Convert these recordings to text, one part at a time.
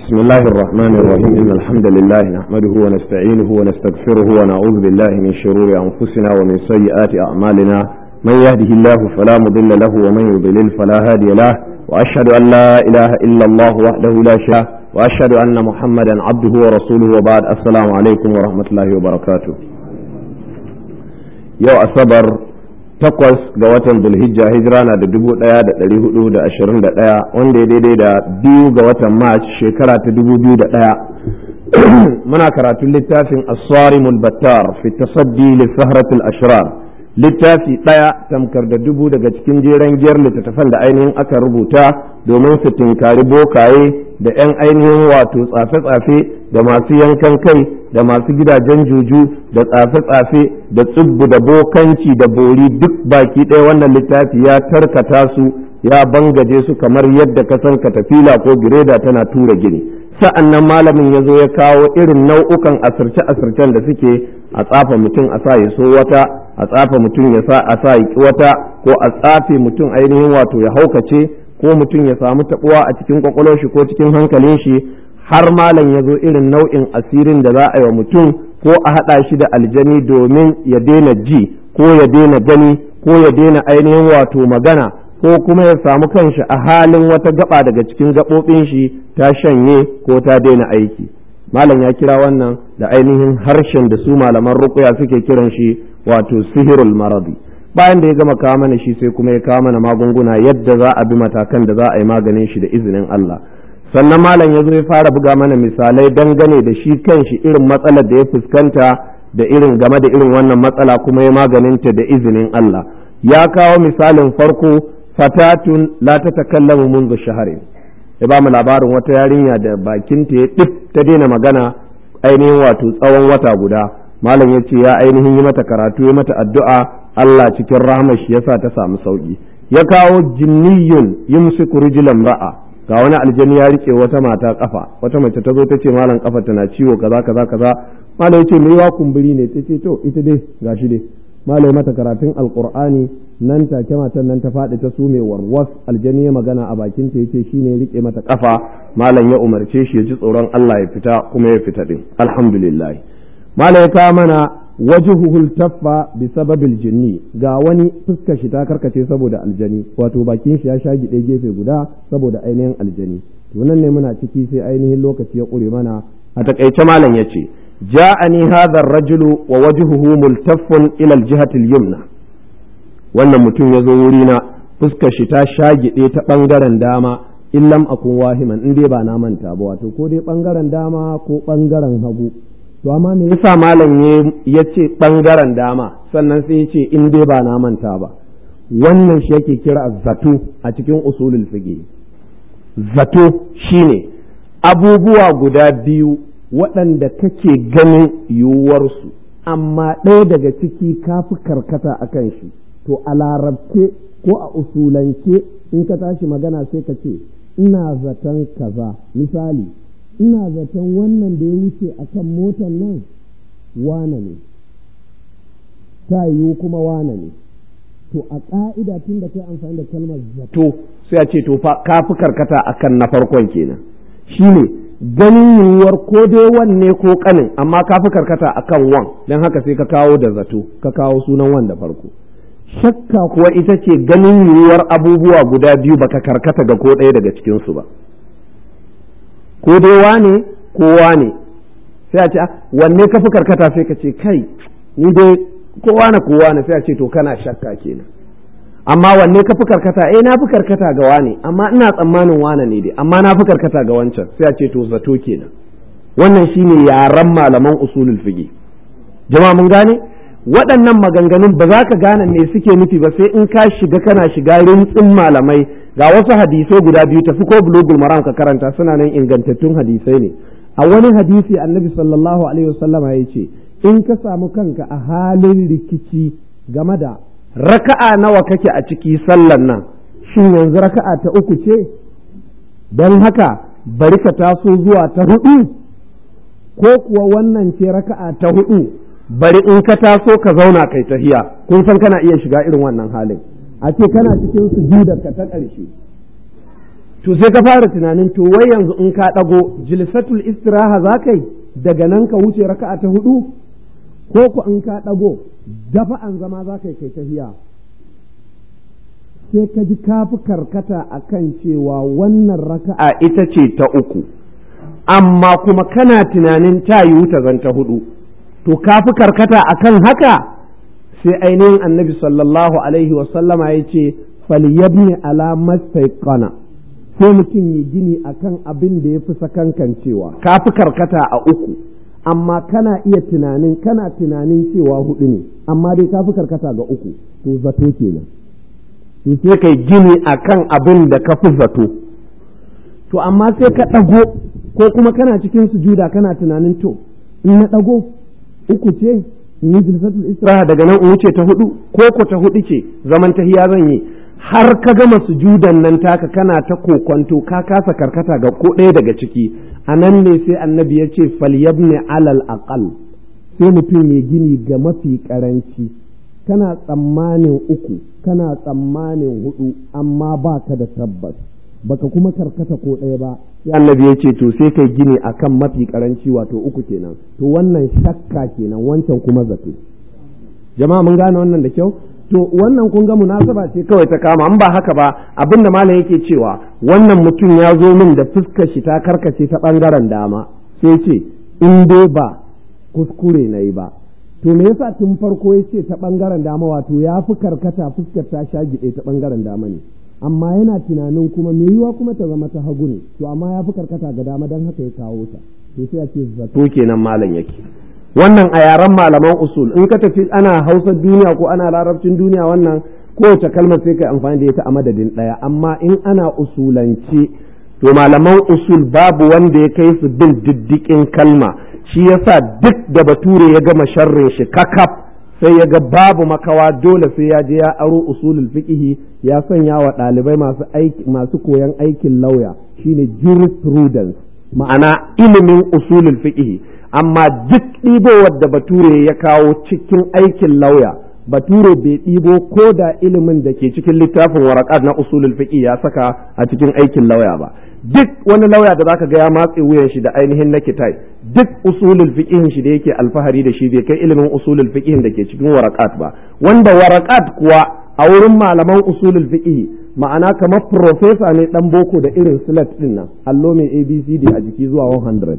بسم الله الرحمن الرحيم إن الحمد لله نحمده ونستعينه ونستغفره ونعوذ بالله من شرور أنفسنا ومن سيئات أعمالنا من يهده الله فلا مضل له ومن يضلل فلا هادي له وأشهد أن لا إله إلا الله وحده لا شريك له وأشهد أن محمدا عبده ورسوله وبعد السلام عليكم ورحمة الله وبركاته يو أصبر takwas ga watan Zulhijja hijira na da 1421 wanda ya daidai da 2 ga watan March shekara ta 2001 muna karatun littafin as-sarimul battar fi tasaddi li sahratil ashrar littafi daya tamkar da dubu daga cikin jeren giyar littattafan da ainihin aka rubuta domin su tinkari bokaye da 'yan ainihin wato tsafe-tsafe da masu yankan kai da masu gidajen juju da tsafe-tsafe da tsubbu da bokanci da bori duk baki ɗaya wannan littafi ya tarkata su ya bangaje su kamar yadda ka san katafila ko gireda tana tura gini sa'an nan malamin ya zo ya kawo irin nau'ukan asirce-asircen da suke a tsafa mutum a sa ya so wata a tsafa mutum ya sa a sa ya ki wata ko a tsafe mutum ainihin wato ya haukace ko mutum ya samu taɓuwa a cikin kwakwalwar shi ko cikin hankalin shi har malam ya zo irin nau'in asirin da za a yi wa mutum ko a haɗa shi da aljani domin ya daina ji ko ya daina gani ko ya daina ainihin wato magana ko kuma ya samu kanshi a halin wata gaba daga cikin gaɓoɓin shi ta shanye ko ta daina aiki malam ya kira wannan da ainihin harshen da su malaman ruqya suke kiran shi wato sihirul maradi bayan da ya gama kawo mana shi sai kuma ya kawo mana magunguna yadda za a bi matakan da za a yi maganin shi da izinin Allah sannan malam ya zo ya fara buga mana misalai dangane da shi kanshi irin matsalar da ya fuskanta da irin game da irin wannan matsala kuma ya maganinta da izinin Allah ya kawo misalin farko fatatun la tatakallamu منذ shahrin ya ba mu labarin wata yarinya da bakinta ya dip ta daina magana ainihin wato tsawon wata guda malam ya ce ya ainihin yi mata karatu ya mata addu'a Allah cikin rahmar shi yasa ta samu sauki ya kawo jinniyun yumsiku rijlan ra'a ga wani aljani ya rike wata mata kafa wata mace ta zo ta ce malam kafa tana ciwo kaza kaza kaza malam ya ce me yawa kumburi ne ta ce to ita dai gashi dai malam mata karatun alqur'ani nan take matan nan ta faɗi ta sume warwas aljani ya magana a bakin ta yace shine ya rike mata kafa malam ya umarce shi ya ji tsoron Allah ya fita kuma ya fita din alhamdulillah malam ya kawo mana wajhuhul taffa bi sababil jinni ga wani fuskar shi ta karkace saboda aljani wato bakin shi ya shagide gefe guda saboda ainihin aljani to nan ne muna ciki sai ainihin lokaci ya kure mana a takaice malam yace ja'ani hadha ar-rajulu wa wajhuhu multaffun ila al-jihati al-yumna wannan mutum yazo wuri na fuskar shi ta shagide ta bangaren dama illam akun wahiman in dai ba na manta ba wato ko dai bangaren dama ko bangaren hagu to amma me yasa malam ya ce bangaren dama sannan sai ya ce in dai ba na manta ba wannan shi yake kira zato a cikin usulul fiqh zato shine abubuwa guda biyu waɗanda kake ganin yiwuwarsu amma ɗaya daga ciki kafi karkata a kan shi to a larabce ko a usulance in ka tashi magana sai ka ce ina zaton kaza misali ina zaton wannan da ya wuce a kan motar nan wane ne ta yiwu kuma wane ne to a ƙa'ida tun da kai amfani da kalmar zato sai a ce to ka fi karkata a kan na farkon kenan shi ne ganin yiwuwar ko dai wanne ko kanin amma ka fi karkata a kan wan don haka sai ka kawo da zato ka kawo sunan wan da farko shakka kuwa ita ce ganin yiwuwar abubuwa guda biyu baka karkata ga ko ɗaya daga cikinsu ba ko dai wane ko wane sai a ce wanne ka fi karkata sai ka ce kai ni dai ko wane ko wane sai a ce to kana shakka kenan amma wanne ka fi karkata na fi karkata ga wane amma ina tsammanin wane ne dai amma na fi karkata ga wancan sai a ce to zato kenan wannan shine yaran malaman usulul fiqh jama'a mun gane waɗannan maganganun ba za ka gane me suke nufi ba sai in ka shiga kana shiga rintsin malamai ga wasu hadisai guda biyu tafi ko bulugul maram ka karanta suna nan ingantattun hadisai ne a wani hadisi annabi sallallahu alaihi wasallama ya ce in ka samu kanka a halin rikici game da raka'a nawa kake a ciki sallan nan shin yanzu raka'a ta uku ce don haka bari ka taso zuwa ta hudu ko kuwa wannan ce raka'a ta hudu bari in ka taso ka zauna kai tahiya kun san kana iya shiga irin wannan halin a ce kana cikin sujudar ka ta ƙarshe to sai ka fara tunanin to wai yanzu in ka ɗago jilsatul istiraha za ka yi daga nan ka wuce raka'a ta hudu ko ku in ka ɗago dafa'an zama za ka yi kai tafiya sai ka ji kafi karkata akan cewa wannan raka'a ita ce ta uku amma kuma kana tunanin ta yiwu ta zanta hudu to kafi karkata akan haka sai ainihin annabi sallallahu alaihi wasallama ya ce falyabni ala mastaiqana sai mutum yi gini akan abin da ya fi sakankancewa kafi karkata a uku amma kana tunanin cewa hudu ne amma dai kafi karkata ga uku to zato kenan to sai kai gini akan abin da ka fi zato to amma sai ka ɗago ko kuma kana cikin sujuda kana tunanin to in na ɗago uku ce in yi jilsatul istiraha daga nan in wuce ta hudu ko ta hudu ce zaman tahiya zan yi har ka gama sujudan nan taka kana ta kokonto ka kasa karkata ga ko ɗaya daga ciki a nan ne sai annabi ya ce falyabni alal aqal sai mutum ya gini ga mafi karanci kana tsammanin uku kana tsammanin hudu amma ba ka da tabbas baka kuma karkata ko ɗaya ba sai annabi ya ce to sai kai gini akan mafi karanci wato uku kenan to wannan shakka kenan wancan kuma zato jama'a mun gane wannan da kyau to wannan kun ga munasaba ce kawai ta kama an ba haka ba abinda malam yake cewa wannan mutum ya zo min da fuskar shi ta karkace ta bangaren dama sai ce in dai ba kuskure nayi ba to me yasa tun farko ya ce ta bangaren dama wato ya fi karkata fuskar ta shagide ta bangaren dama ne amma yana tunanin kuma me yiwa kuma ta zama ta hagu ne to amma ya fi karkata ga dama don haka ya kawo ta to sai ya ce zato kenan malam yake wannan a yaren malaman usul in ka tafi ana hausar duniya ko ana larabcin duniya wannan kowace kalmar sai kai amfani da ita a madadin ɗaya amma in ana usulance to malaman usul babu wanda ya kai su bin diddikin kalma shi yasa duk da bature ya gama sharrin shi kakaf sai ya ga babu makawa dole sai ya je ya aro usulul fiqh ya sanya wa ɗalibai masu koyan aikin lauya shine jurisprudence ma'ana ilimin usulul fiqh amma duk ɗibowar da bature ya kawo cikin aikin lauya bature bai ɗibo ko da ilimin da ke cikin littafin warakat na usulul fiqh ya saka a cikin aikin lauya ba duk wani lauya da zaka ga ya matse wuyan shi da ainihin na kitai duk usulul fiqh shi da yake alfahari da shi bai kai ilimin usulul fiqh da ke cikin warakat ba wanda warakat kuwa a wurin malaman usulul fiqh ma'ana kamar professor ne dan boko da irin silat din nan allo mai abcd a jiki zuwa 100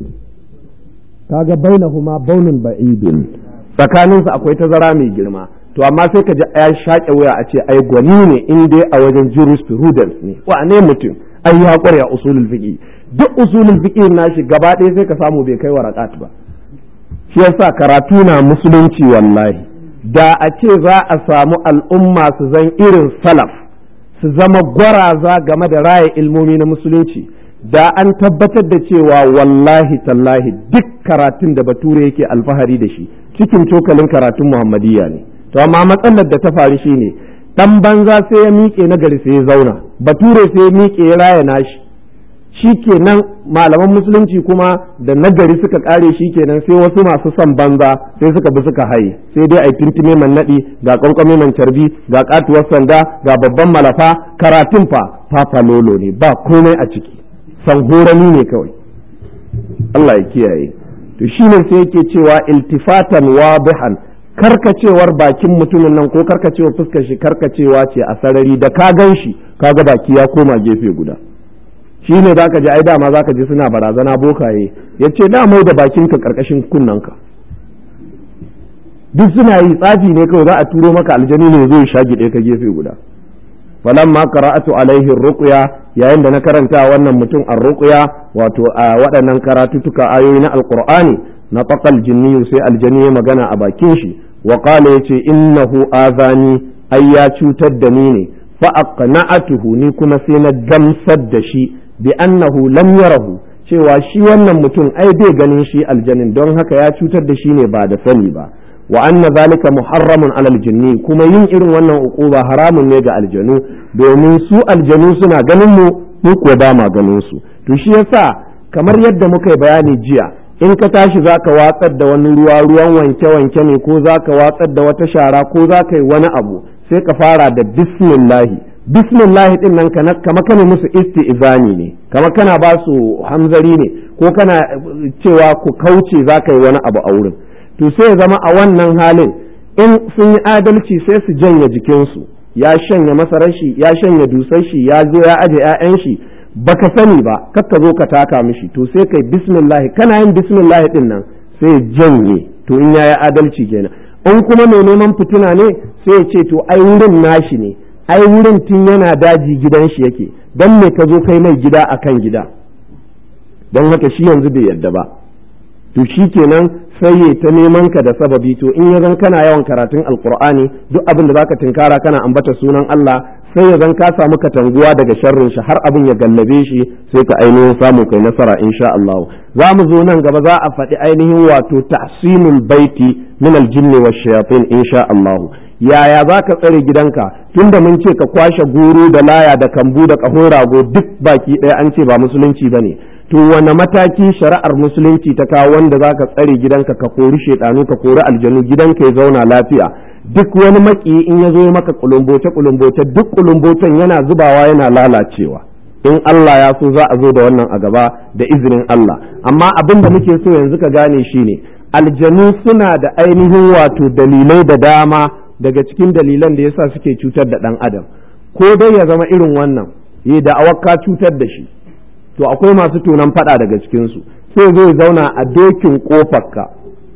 kaga bainahuma baunun ba'idun tsakaninsu akwai tazara mai girma to amma sai ka ji ya shaƙe wuya a ce ai gwani ne in dai a wajen jurisprudence ne wane mutum ai ya ƙware a usulul fiqh duk usulul fiqh nashi gaba ɗaya sai ka samu bai kai waraqat ba shi yasa karatu na musulunci wallahi da a ce za a samu al'umma su zan irin salaf su zama gwaraza game da raya ilmomi na musulunci da an tabbatar da cewa wallahi tallahi duk karatun da bature yake alfahari da shi cikin cokalin karatun muhammadiyya ne to amma matsalar da ta faru shine dan banza sai ya miƙe na gari sai ya zauna bature sai ya miƙe ya raya nashi shikenan malaman musulunci kuma da nagari suka kare shikenan sai wasu masu son banza sai suka bi suka haye sai dai ai tuntune man nadi ga kankwame man carbi ga katuwar sanda ga babban malafa karatun fa lolo ne ba komai a ciki san horani ne kawai Allah ya kiyaye to shine sai yake cewa iltifatan wadihan karkacewar bakin mutumin nan ko karkacewar fuskar shi karkacewa ce a sarari da ka gan shi kaga baki ya koma gefe guda shine zaka ji ai dama zaka ji suna barazana bokaye yace da mai da bakinka karkashin kunnanka duk suna yi tsafi ne kawai za a turo maka aljani ne zai shagide ka gefe guda falamma qara'atu alaihi ruqya yayin da na karanta wannan mutum ar-ruqya wato a waɗannan karatutuka ayoyi na alqur'ani na taqal jinni sai aljani ya magana a bakin shi wa qala yace innahu azani ay ya cutar da ni ne fa aqna'atuhu ni kuma sai na gamsar da shi bi annahu lam yarahu cewa shi wannan mutum ai bai ganin shi aljanin don haka ya cutar da shi ne ba da sani ba wa anna zalika muharramun alal jinni kuma yin irin wannan uquba haramun ne ga aljanu domin su aljanu suna ganin mu ko ba ma ganin su to shi yasa kamar yadda muka yi bayani jiya in ka tashi zaka watsar da wani ruwan wanke ne ko zaka watsar da wata shara ko zaka yi wani abu sai ka fara da bismillah bismillah din nan kama kana musu isti'zani ne, kama kana ba su hamzari ne, ko kana cewa ku kauce za ka yi wani abu a wurin. To sai ya zama a wannan halin in sun yi adalci sai su janye jikinsu, ya shanya masarar shi, ya shanya dusar shi, ya zo ya aje 'ya'yan shi, baka sani ba kakka zo ka taka mishi, to sai kai bismillah, kana yin bismillah din nan sai janye, to in yayi adalci kenan. in kuma mai neman fitina ne sai ya ce to ai wurin nashi ne, ai wurin tun yana daji gidan shi yake, dan me ka zo kai mai gida akan gida, don haka shi yanzu bai yarda ba. To shi kenan sai ya ta neman ka da sababi. To in ya zan kana yawan karatun alkur'ani, duk abin da zaka tinkara kana ambata sunan Allah, sai ya zan ka samu katanguwa daga sharrin shi har abin ya gallabe shi, sai ka ainihin samu kai nasara insha Allah. Za mu zo nan gaba za a faɗi ainihin wato tahsinul baiti min aljinni wash shayatin insha Allah. Yaya za ka tsare gidanka, tunda mun ce ka kwashe guru da laya da kambu da ƙahon rago duk baki ɗaya an ce ba musulunci bane. To wane mataki shari'ar musulunci ta kawo wanda za ka tsare gidanka, ka kori shaidanu, ka kori aljanu, gidanka ya zauna lafiya. Duk wani maki in ya zo maka kulumboce duk kulumbotan yana zubawa yana lalacewa. In Allah ya so za a zo da wannan a gaba da izinin Allah. Amma abin da muke so yanzu ka gane shine aljanu suna da ainihin wato dalilai da dama daga cikin dalilan da yasa suke cutar da ɗan adam. Ko dai ya zama irin wannan, yi da awakka cutar da shi. To akwai masu tunan fada daga cikinsu, sai zai zauna a dokin kofarka,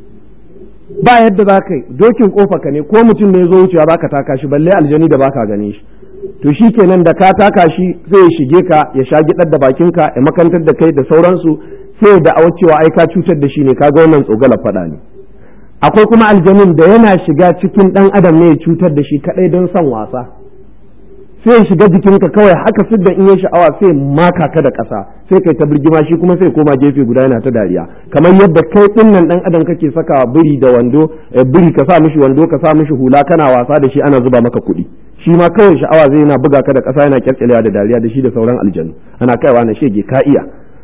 ba yadda za ka yi, dokin kofarka ne, ko mutum ne zo wucewa baka taka shi, balle aljani da baka gane shi. To shi kenan da ka taka shi sai ya shige ka, ya sha gidar da bakinka, ya makantar da kai da sauransu, sai da cewa ai ka cutar da shi ne, kaga wannan tsogala fada ne. Akwai kuma aljanin da yana shiga cikin dan adam ne ya cutar da shi kadai don son wasa, sai ya shiga jikinka kawai haka siddan in ya sha'awa sai maka ka da ƙasa, sai kai ta birgima, shi kuma sai koma gefe guda yana ta dariya, kamar yadda kai dinnan dan adam kake saka biri da wando, biri ka sa mishi wando, ka sa mishi hula, kana wasa da shi ana zuba maka kuɗi, shi ma kawai sha'awa zai yana buga ka da ƙasa, yana kyalkyalewa da dariya da shi da sauran aljanu, ana kaiwa na shege ka iya.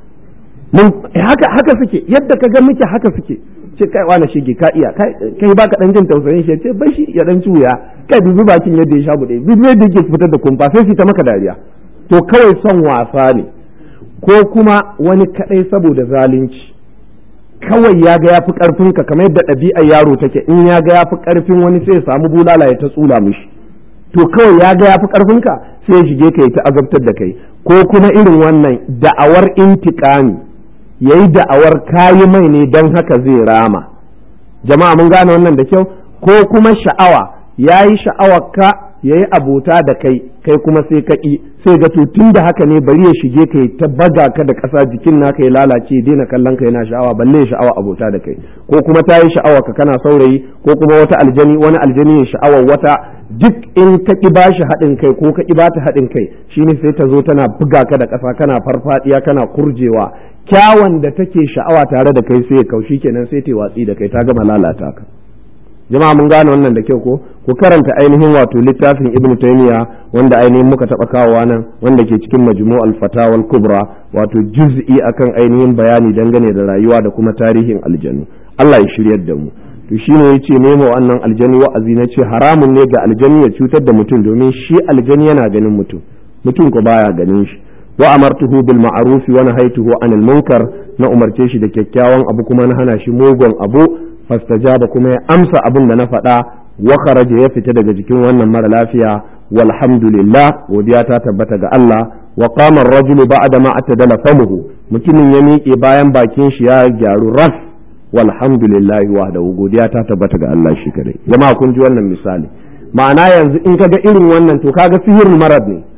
Mun haka suke, yadda ka ga muke haka suke, ce kai wani shege ka iya, kai baka dan jin tausayin shi, ce bai shi ya dan cuya, kai dubi bakin yadda ya sha bude, dubi yadda yake fitar da kumfa, sai ta maka dariya. To kawai son wasa ne, ko kuma wani kadai saboda zalunci, kawai ya ga yafi karfin ka, kamar yadda ɗabi'ar yaro take, in ya ga yafi karfin wani sai ya samu bulala ya ta tsula mishi. To kawai ya ga yafi karfin ka sai ya shige ka ya ta azabtar da kai. Ko kuma irin wannan da'awar intiqami, yayi da'awar kayi mai ne don haka zai rama. Jama'a mun gane wannan da kyau. Ko kuma sha'awa, yayi sha'awar ka yayi abota da kai, kai kuma sai ka ƙi, sai ga to tun da haka ne bari ya shige ka ya ta baga ka da ƙasa, jikin naka ya lalace, ya daina kallon ka yana sha'awa, balle ya sha'awa abota da kai. Ko kuma ta yi sha'awa ka kana saurayi, ko kuma wani aljani ya sha'awar wata, duk in ka ƙi bashi haɗin kai ko ka ƙi bata haɗin kai, shine sai ta zo tana buga ka da ƙasa, kana farfadiya, kana kurjewa, kyawun da take sha'awa tare da kai sai ya kaushi, kenan sai ta watsi da kai, ta gama lalata ka. Jama'a mun gane wannan da kyau ko? Ku karanta ainihin wato littafin Ibn Taymiyyah wanda ainihin muka taɓa kawowa nan, wanda ke cikin Majmu'ul Fatawa Kubra, wato juz'i akan ainihin bayani dangane da rayuwa da kuma tarihin aljanu. Allah ya shiryar da mu. To shine yace nemo wannan aljani wa'azi, na ce haramun ne ga aljani ya cutar da mutum, domin shi aljani yana ganin mutum ko baya ganin shi. Wa amartuhu bil ma'ruf wa nahaytuhu anil munkar, na umarce shi da kyakkyawan abu kuma na hana shi mugun abu. Fastajaba, kuma ya amsa abin da na faɗa. Wa kharaja, ya fita daga jikin wannan mara lafiya. Walhamdulillah, godiya ta tabbata ga Allah. Wa qama ar-rajulu ba'da ma atadala famuhu, mutumin ya miƙe bayan bakin shi ya gyaru ras. Walhamdulillah wahdahu, godiya ta tabbata ga Allah shi kadai. Jama'a kun ji wannan misali. Ma'ana yanzu in kaga irin wannan to kaga sihirul marad ne.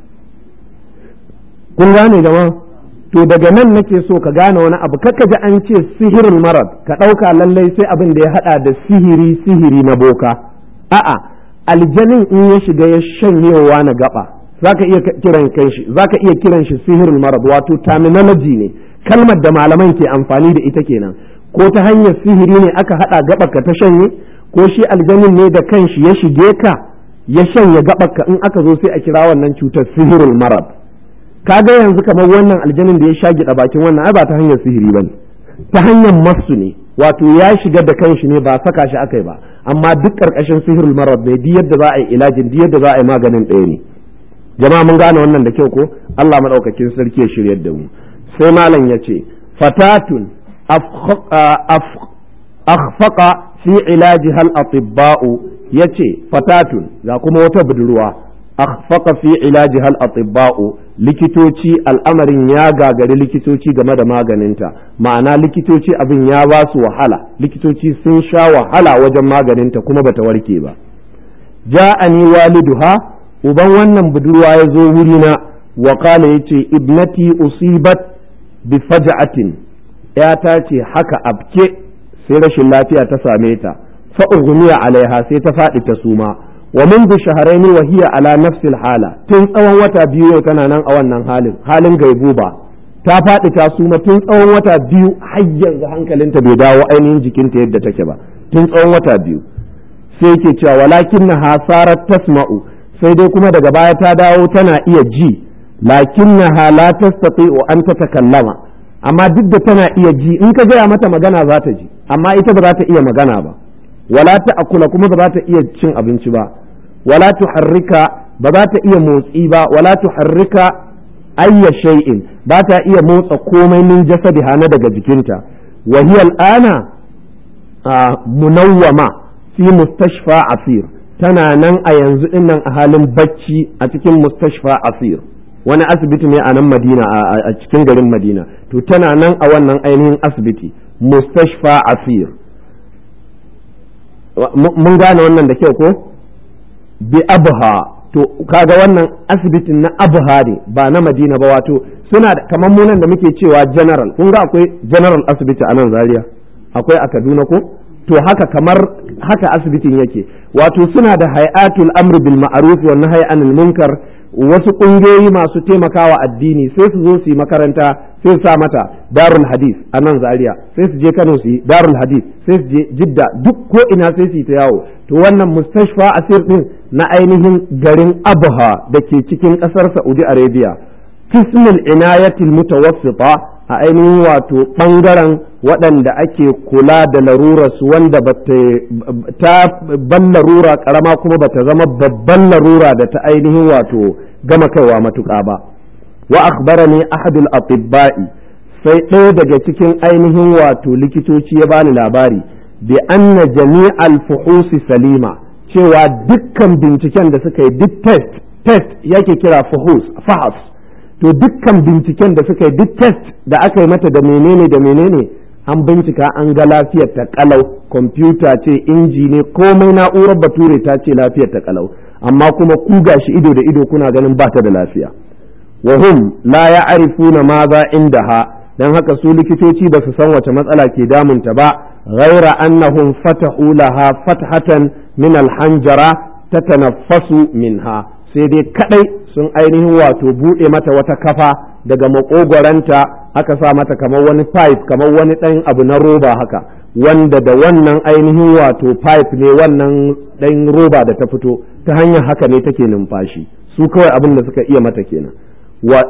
Kun gane jama'a? To daga nan nake so ka gane wani abu, kakka ji an ce sihirul marad ka ɗauka lallai sai abin da ya haɗa da sihiri na boka. A'a, aljanin in ya shiga ya shanyewa na gaba, zaka iya kiran shi sihirul marad, wato terminology ne, kalmar da malaman ke amfani da ita kenan. Ko ta hanyar sihiri ne aka haɗa gaɓarka ta shanye, ko shi aljanin ne da kanshi ya shige ka ya shanye gaɓarka, in aka zo sai a kira wannan cutar sihirul marad. Kaga yanzu kamar wannan aljanin da ya sha gida bakin wannan ai ba ta hanyar sihiri bane, ta hanyar masu ne, wato ya shiga da kanshi ne, ba saka shi akai ba, amma duk karkashin sihirul marad ne, duk yadda za a yi ilajin, duk yadda za a yi maganin ɗaya ne. jama'a mun gane wannan da kyau ko Allah madaukakin sarki ya shiryar da mu sai malam yace fatatun akhfaqa fi ilajiha al-atibba'u yace fatatun ga kuma wata budurwa akhfaqa fi ilajiha al-atibba'u likitoci al'amarin ya gagari likitoci game da maganinta ma'ana likitoci abin ya ba su wahala likitoci sun sha wahala wajen maganinta kuma bata warke ba ja'ani waliduha uban wannan budurwa ya zo wurina wa qala yace ibnati usibat bi faj'atin ta ce haka abke sai rashin lafiya ta same ta fa ughmiya alaiha sai ta faɗi ta suma wa منذ شهرين وهي على نفس الحالة tun tsawon wata biyu tana nan a wannan halin gaibuba ta faɗi ta suma tun tsawon wata biyu har yanzu hankalinta bai dawo ainihin jikinta yadda take ba tun tsawon wata biyu sai yake cewa walakinnaha sarat tasma'u sai dai kuma daga baya ta dawo tana iya ji lakinnaha la tastati'u an tatakallama amma duk da tana iya ji in ka gaya mata magana za ta ji amma ita ba za ta iya magana ba wala ta'kula kuma ba za ta iya cin abinci ba wala tuharrika ba za ta iya motsi ba wala tuharrika ayya shay'in ba ta iya motsa komai min jasadiha na daga jikinta wa hiya al'ana munawwama fi mustashfa asir tana nan a yanzu dinnan a halin bacci a cikin mustashfa asir wani asibiti ne a nan Madina a cikin garin Madina to tana nan a wannan ainihin asibiti mustashfa asir mun gane wannan da kyau ko bi abha to kaga wannan asibitin na abha ne ba na Madina ba wato suna kamar mu nan da muke cewa general kun ga akwai general asibiti a nan Zaria akwai a Kaduna ko to haka kamar haka asibitin yake wato suna da hay'atul amr bil ma'ruf wa nahy anil munkar wasu kungiyoyi masu taimakawa addini sai su zo su yi makaranta sai su sa mata darul hadith a nan Zaria sai su je Kano su yi darul hadith sai su je Jidda duk ko ina sai su yi ta yawo to wannan mustashfa asir din na ainihin garin Abha da ke cikin kasar Saudi Arabia qismul inayatil mutawassita a ainihin wato bangaren waɗanda ake kula da larurarsu wanda ta ban larura karama kuma bata zama babban larura da ta ainihin wato gama kaiwa matuƙa ba wa akhbarani ahadul atibba'i sai ɗaya daga cikin ainihin wato likitoci ya bani labari bi anna jami'al fuhusi salima cewa dukkan binciken da suka yi duk test yake kira fahas to dukkan binciken da suka yi duk test da aka yi mata da menene an bincika an ga lafiyar ta kalau kwamfuta ce inji ne komai na'urar bature ta ce lafiyar ta kalau amma kuma ku gashi ido da ido kuna ganin ba ta da lafiya wa hum la ya'rifuna ma za indaha dan haka su likitoci ba su san wace matsala ke damunta ba ghaira annahum fatahu laha fathatan min alhanjara tatanaffasu minha sai dai kadai sun ainihin wato bude mata wata kafa daga makogwaranta aka sa mata kamar wani pipe kamar wani ɗan abu na roba haka wanda da wannan ainihin wato pipe ne wannan ɗan roba da ta fito ta hanyar haka ne take numfashi su kawai abin da suka iya mata kenan wa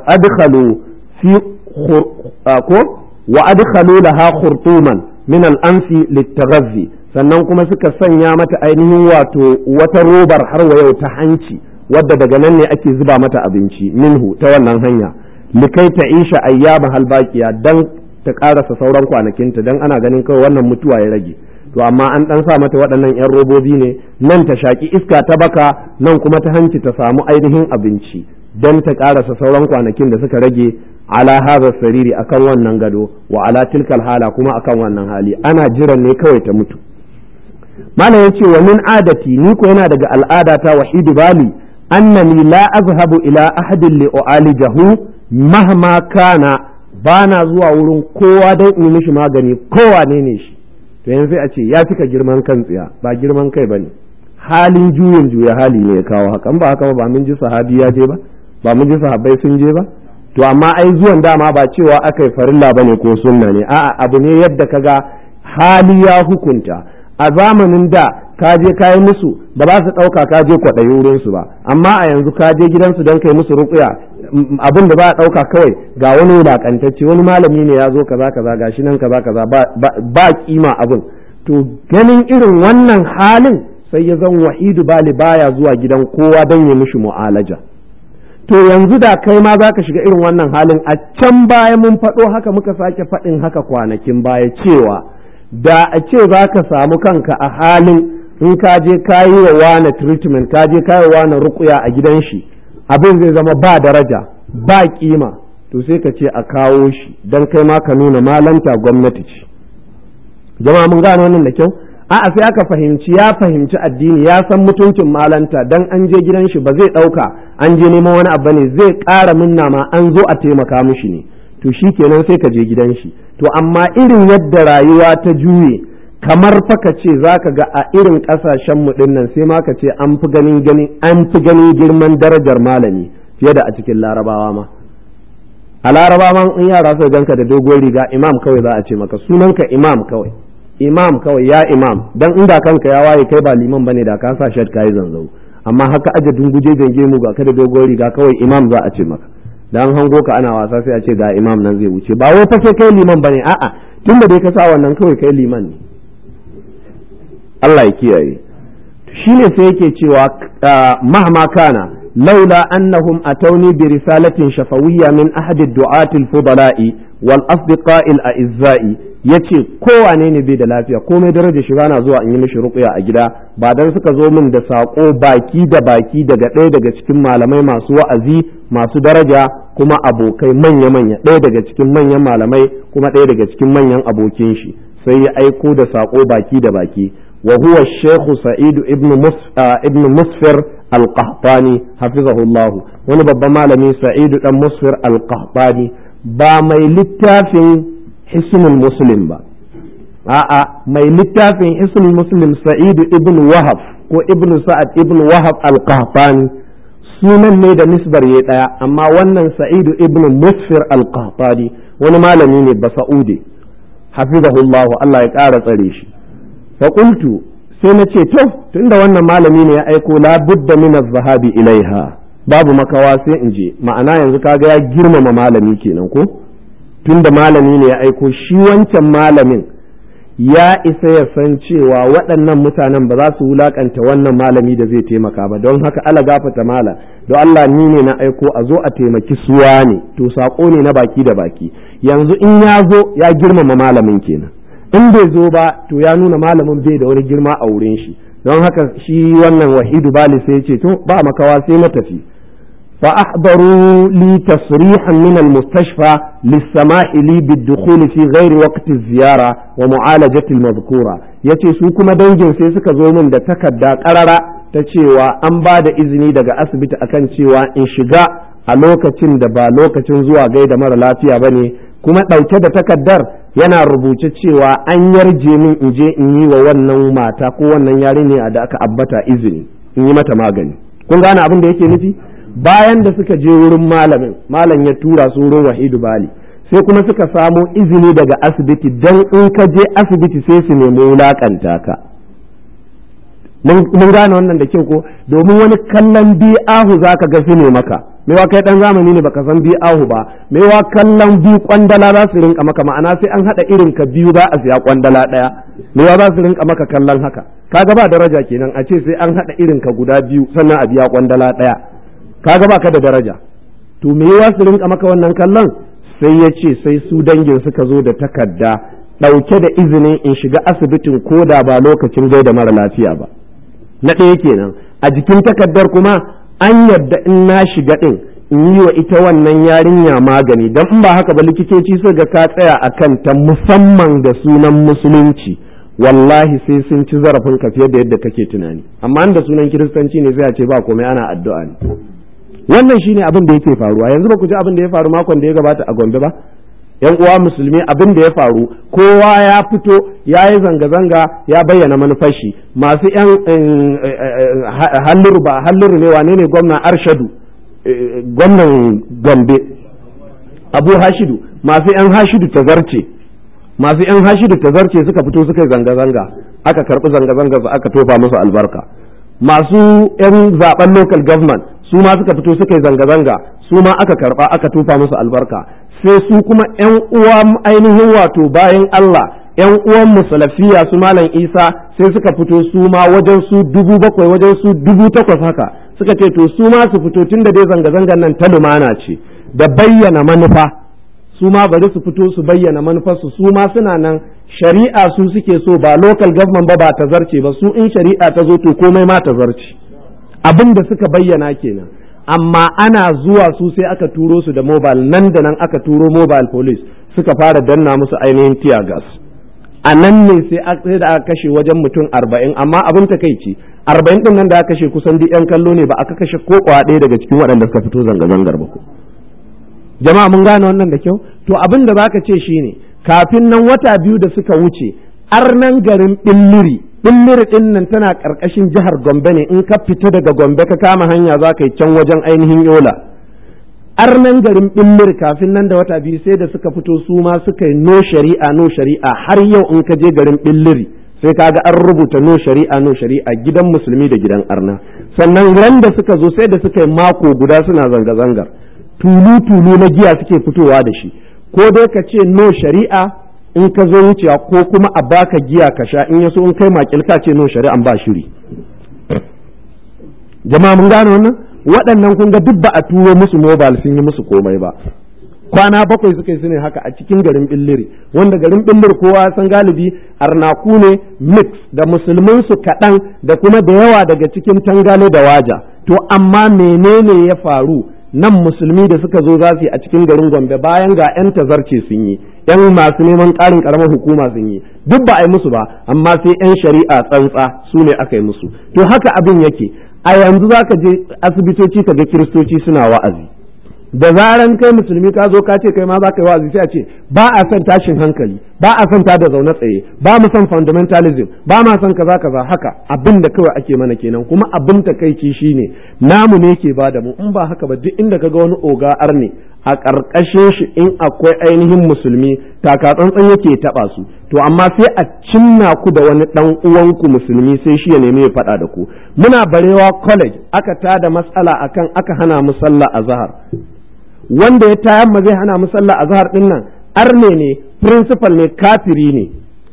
adkhalu laha khurtuman min al-anfi litaghazzi sannan kuma suka sanya mata ainihin wato wata robar har wa yau ta hanci wadda daga nan ne ake zuba mata abinci minhu ta wannan hanya likai ta isha ayyama halbaqiya dan ta karasa sauran kwanakinta dan ana ganin kawai wannan mutuwa ya rage to amma an dan sa mata waɗannan yan robobi ne nan ta shaki iska ta baka nan kuma ta hanci ta samu ainihin abinci dan ta karasa sauran kwanakin da suka rage ala hadha sariri akan wannan gado wa ala tilkal hala kuma akan wannan hali ana jiran ne kawai ta mutu malam yace wa min adati ni ko yana daga al'adata wahidu bali annani la azhabu ila ahadin li u'alijahu mahma kana bana zuwa wurin kowa dan in mishi magani kowa ne shi to yanzu sai a ce ya fika girman kan tsiya ba girman kai bane halin juya hali ne ya kawo hakan ba haka ba mun ji sahabi ya je ba mun ji sahabbai sun je ba to amma ai zuwan dama ba cewa akai farilla bane ko sunna ne a'a abu ne yadda kaga hali ya hukunta a zamanin da ka je ka yi musu ba za su ɗauka ka je kwaɗayi wurinsu ba amma a yanzu ka je gidansu don kai musu ruƙuya abin da ba a ɗauka kawai ga wani wulaƙantacce wani malami ne ya zo kaza kaza gashi nan kaza kaza ba kima abin to ganin irin wannan halin sai ya zan wahidu bali baya zuwa gidan kowa don ya mishi mu'alaja to yanzu da kai ma za ka shiga irin wannan halin, a can baya mun faɗo haka, muka sake faɗin haka kwanakin baya cewa da a ce za ka samu kanka a halin in ka je ka yi wa wane treatment, ka je ka yi wa wane ruƙuya a gidan shi, abin zai zama ba daraja ba kima, to sai ka ce a kawo shi don kai ma ka nuna malanta gwamnati ce. Jama'a mun gane wannan da kyau? A'a, sai aka fahimci ya fahimci addini, ya san mutuncin malanta, dan an je gidan shi ba zai ɗauka an je neman wani abu ne, zai ƙara minna ma an zo a taimaka mishi ne, to shi kenan sai ka je gidan shi. To amma irin yadda rayuwa ta juye, kamar faka ce za ka ga a irin ƙasashen mu ɗin nan sai ma ka ce an fi ganin girman darajar malami fiye da a cikin larabawa ma. A larabawa in yara su ganka da dogon riga, imam kawai za a ce maka, sunanka imam kawai, imam kawai, ya imam, dan inda kanka ya waye kai ba liman bane da ka sa shirt kai zanzau, amma haka aje dunguje jange mu ga ka da dogon riga kawai imam za a ce maka. Dan hango ka ana wasa sai a ce ga imam nan zai wuce, ba wai fa sai kai liman bane, a'a tunda dai ka sa wannan kawai kai liman ne. Allah ya kiyaye. Shine sai yake cewa mahma kana laula annahum atawni bi risalatin shafawiyya min ahadi ad-du'at al-fudala'i wal asdiqa'i al-a'izza'i, yace kowane ne bai da lafiya, komai daraja shi bana zuwa in yi mishi ruqya a gida, ba dan suka zo min da sako baki da baki daga ɗaya daga cikin malamai masu wa'azi masu daraja kuma abokai manya-manya, ɗaya daga cikin manyan malamai kuma ɗaya daga cikin manyan abokin shi, sai ya aiko da sako baki da baki. wa huwa Sheikh Sa'id ibn Musfir al-Qahtani hafizahullah, wani babban malami Sa'id dan Musfir al-Qahtani, ba mai littafin Hisnul Muslim ba, a'a mai littafin Hisnul Muslim Sa'id ibn Wahab ko ibn Sa'ad ibn Wahab al-Qahtani, sunan ne da nisbar ya daya, amma wannan Sa'id ibn Musfir al-Qahtani wani malami ne ba Sa'udi hafizahullah, Allah ya ƙara tsare shi. faƙultu sai na ce to tunda wannan malami ne ya aiko la budda min az-zahabi ilaiha, babu makawa sai in je. Ma'ana yanzu kaga ya girmama malami kenan ko, tunda malami ne ya aiko, shi wancan malamin ya isa ya san cewa waɗannan mutanen ba za su wulakanta wannan malami da zai taimaka ba, don haka ala gafata mala don Allah ni ne na aiko a zo a taimaki suwa ne, to saƙo ne na baki da baki. Yanzu in ya zo ya girmama malamin kenan, in bai zo ba to ya nuna malamin bai da wani girma a wurin shi, don haka shi wannan Wahidu Bali sai ya ce to ba makawa sai na tafi. fa ahdaru li tasrihan min al-mustashfa lis-sama'i li bid-dukhul fi ghairi waqti az-ziyara wa mu'alajati al-madhkura, yace su kuma dangin sai suka zo min da takarda karara ta cewa an ba da izini daga asibiti akan cewa in shiga a lokacin da ba lokacin zuwa gaida mara lafiya bane, kuma ɗauke da takardar yana rubuce cewa an yarje min in je in yi wa wannan mata ko wannan yarinya da aka abbata izini in yi mata magani. Kun gane abin da yake nufi? Bayan da suka je wurin malamin, malam ya tura su wurin Wahidu Bali, sai kuma suka samo izini daga asibiti, dan in ka je asibiti sai su nemi wulakanta ka. Mun gane wannan da kyau ko? Domin wani kallon bi'ahu zaka ga su ne maka, mewa kai dan zamani ne baka san bi'ahu ba, mewa kallon bi kwandala za su rinka maka, ma'ana sai an hada irin ka biyu za a siya kwandala daya, mewa za su rinka maka kallon haka, kaga ba daraja kenan a ce sai an hada irin ka guda biyu sannan a biya kwandala daya, kaga ba ka da daraja. To mewa su rinka maka wannan kallon? Sai ya ce sai su dangin suka zo da takarda dauke da izinin in shiga asibitin ko da ba lokacin gaida mara lafiya ba. Na ɗaya kenan, a jikin takardar kuma an yarda in na shiga ɗin in yi wa ita wannan yarinya magani, don in ba haka ba likitoci su ga ka tsaya a kanta musamman da sunan musulunci, wallahi sai sun ci zarafin ka fiye da yadda kake tunani. Amma da sunan kiristanci ne sai a ce ba komai ana addu'a ne. Wannan shine abin da yake faruwa. Yanzu ba ku ji abin da ya faru makon da ya gabata a Gombe ba? Yan uwa musulmi, abin da ya faru, kowa ya fito ya yi zanga-zanga ya bayyana manufar shi. Masu yan halliru ne, wane ne gwamna Arshadu, gwamnan Gombe Abu Hashidu, masu yan Hashidu tazarce suka fito suka yi zanga-zanga, aka karɓi zanga-zanga su aka tofa musu albarka. Masu yan zaben local government su ma suka fito suka yi zanga-zanga, su ma aka karɓa aka tofa musu albarka. Sai su kuma ‘yan uwa ainihin wato bayan Allah, ‘yan uwan musalafiya su Malam Isa sai suka fito su ma wajen su 7,000 wajen su 8,000 haka suka ce to su ma su fito tun da dai zanga-zangan nan ta lumana ce da bayyana manufa, su ma bari su fito su bayyana manufarsu, su ma suna nan shari'a su suke so ba local government ba ta zarce ba, su in shari'a ta zo to komai ma ta zarce, abin da suka bayyana kenan. Amma ana zuwa su sai aka turo su da mobile, nan da nan aka turo mobile police suka fara danna musu ainihin tear gas. A nan ne sai da aka kashe wajen mutum 40, amma abin takeici 40 din nan da aka kashe kusan duk yan kallo ne, ba aka kashe ko ɗaya daga cikin waɗanda suka fito zanga-zangar ba ko. Jama'a mun gane wannan da kyau. To abin da zaka ce shine kafin nan wata 2 da suka wuce arnan garin Billiri din nan tana karkashin jihar Gombe ne, in ka fita daga Gombe ka kama hanya za ka yi can wajen ainihin Yola. Arnan garin Billiri kafin nan da wata 2 sai da suka fito su ma suka yi no shari'a har yau in ka je garin Billiri sai ka ga an rubuta no shari'a gidan musulmi da gidan arna. Sannan ran da suka zo sai da suka yi mako guda suna zanga-zangar, tulu na giya suke fitowa da shi, ko dai ka ce no shari'a in ka zo wucewa ko kuma a baka giya ka sha, in yaso in kai makil ka ce no shari'an ba shiri. Jama'a mun gane wannan, waɗannan kun ga duk ba a turo musu mobile sun yi musu komai ba. Kwana 7 suka yi su ne haka a cikin garin Billiri, wanda garin Billiri kowa san galibi arnaku ne mix da musulmin su kaɗan da kuma da yawa daga cikin tangale da waja. To amma menene ya faru? Nan musulmi da suka zo za su yi a cikin garin Gombe bayan ga 'yan tazarce sun yi, 'yan masu neman ƙarin ƙaramar hukuma sun yi, duk ba a yi musu ba, amma sai 'yan shari'a tsantsa su ne aka yi musu. To haka abin yake, a yanzu za ka je asibitoci ka ga kiristoci suna wa'azi, da zaran kai musulmi ka zo ka ce kai ma za ka yi wa'azi sai a ce ba a son tashin hankali, ba a son tada zaune tsaye, ba mu son fundamentalism, ba ma son kaza haka abin da kawai ake mana kenan. Kuma abin takeici shine namu ne ke bada mu, in ba haka ba duk inda kaga wani oga arne a ƙarƙashin shi in akwai ainihin musulmi taka tsantsan yake taɓa su, to amma sai a cinna ku da wani ɗan uwanku musulmi sai shi ya nemi ya faɗa da ku. Muna Barewa college aka tada matsala akan aka hana mu sallah azhar, wanda ya tayar ma zai hana mu sallah azhar din nan arne ne, principal ne, kafiri ne.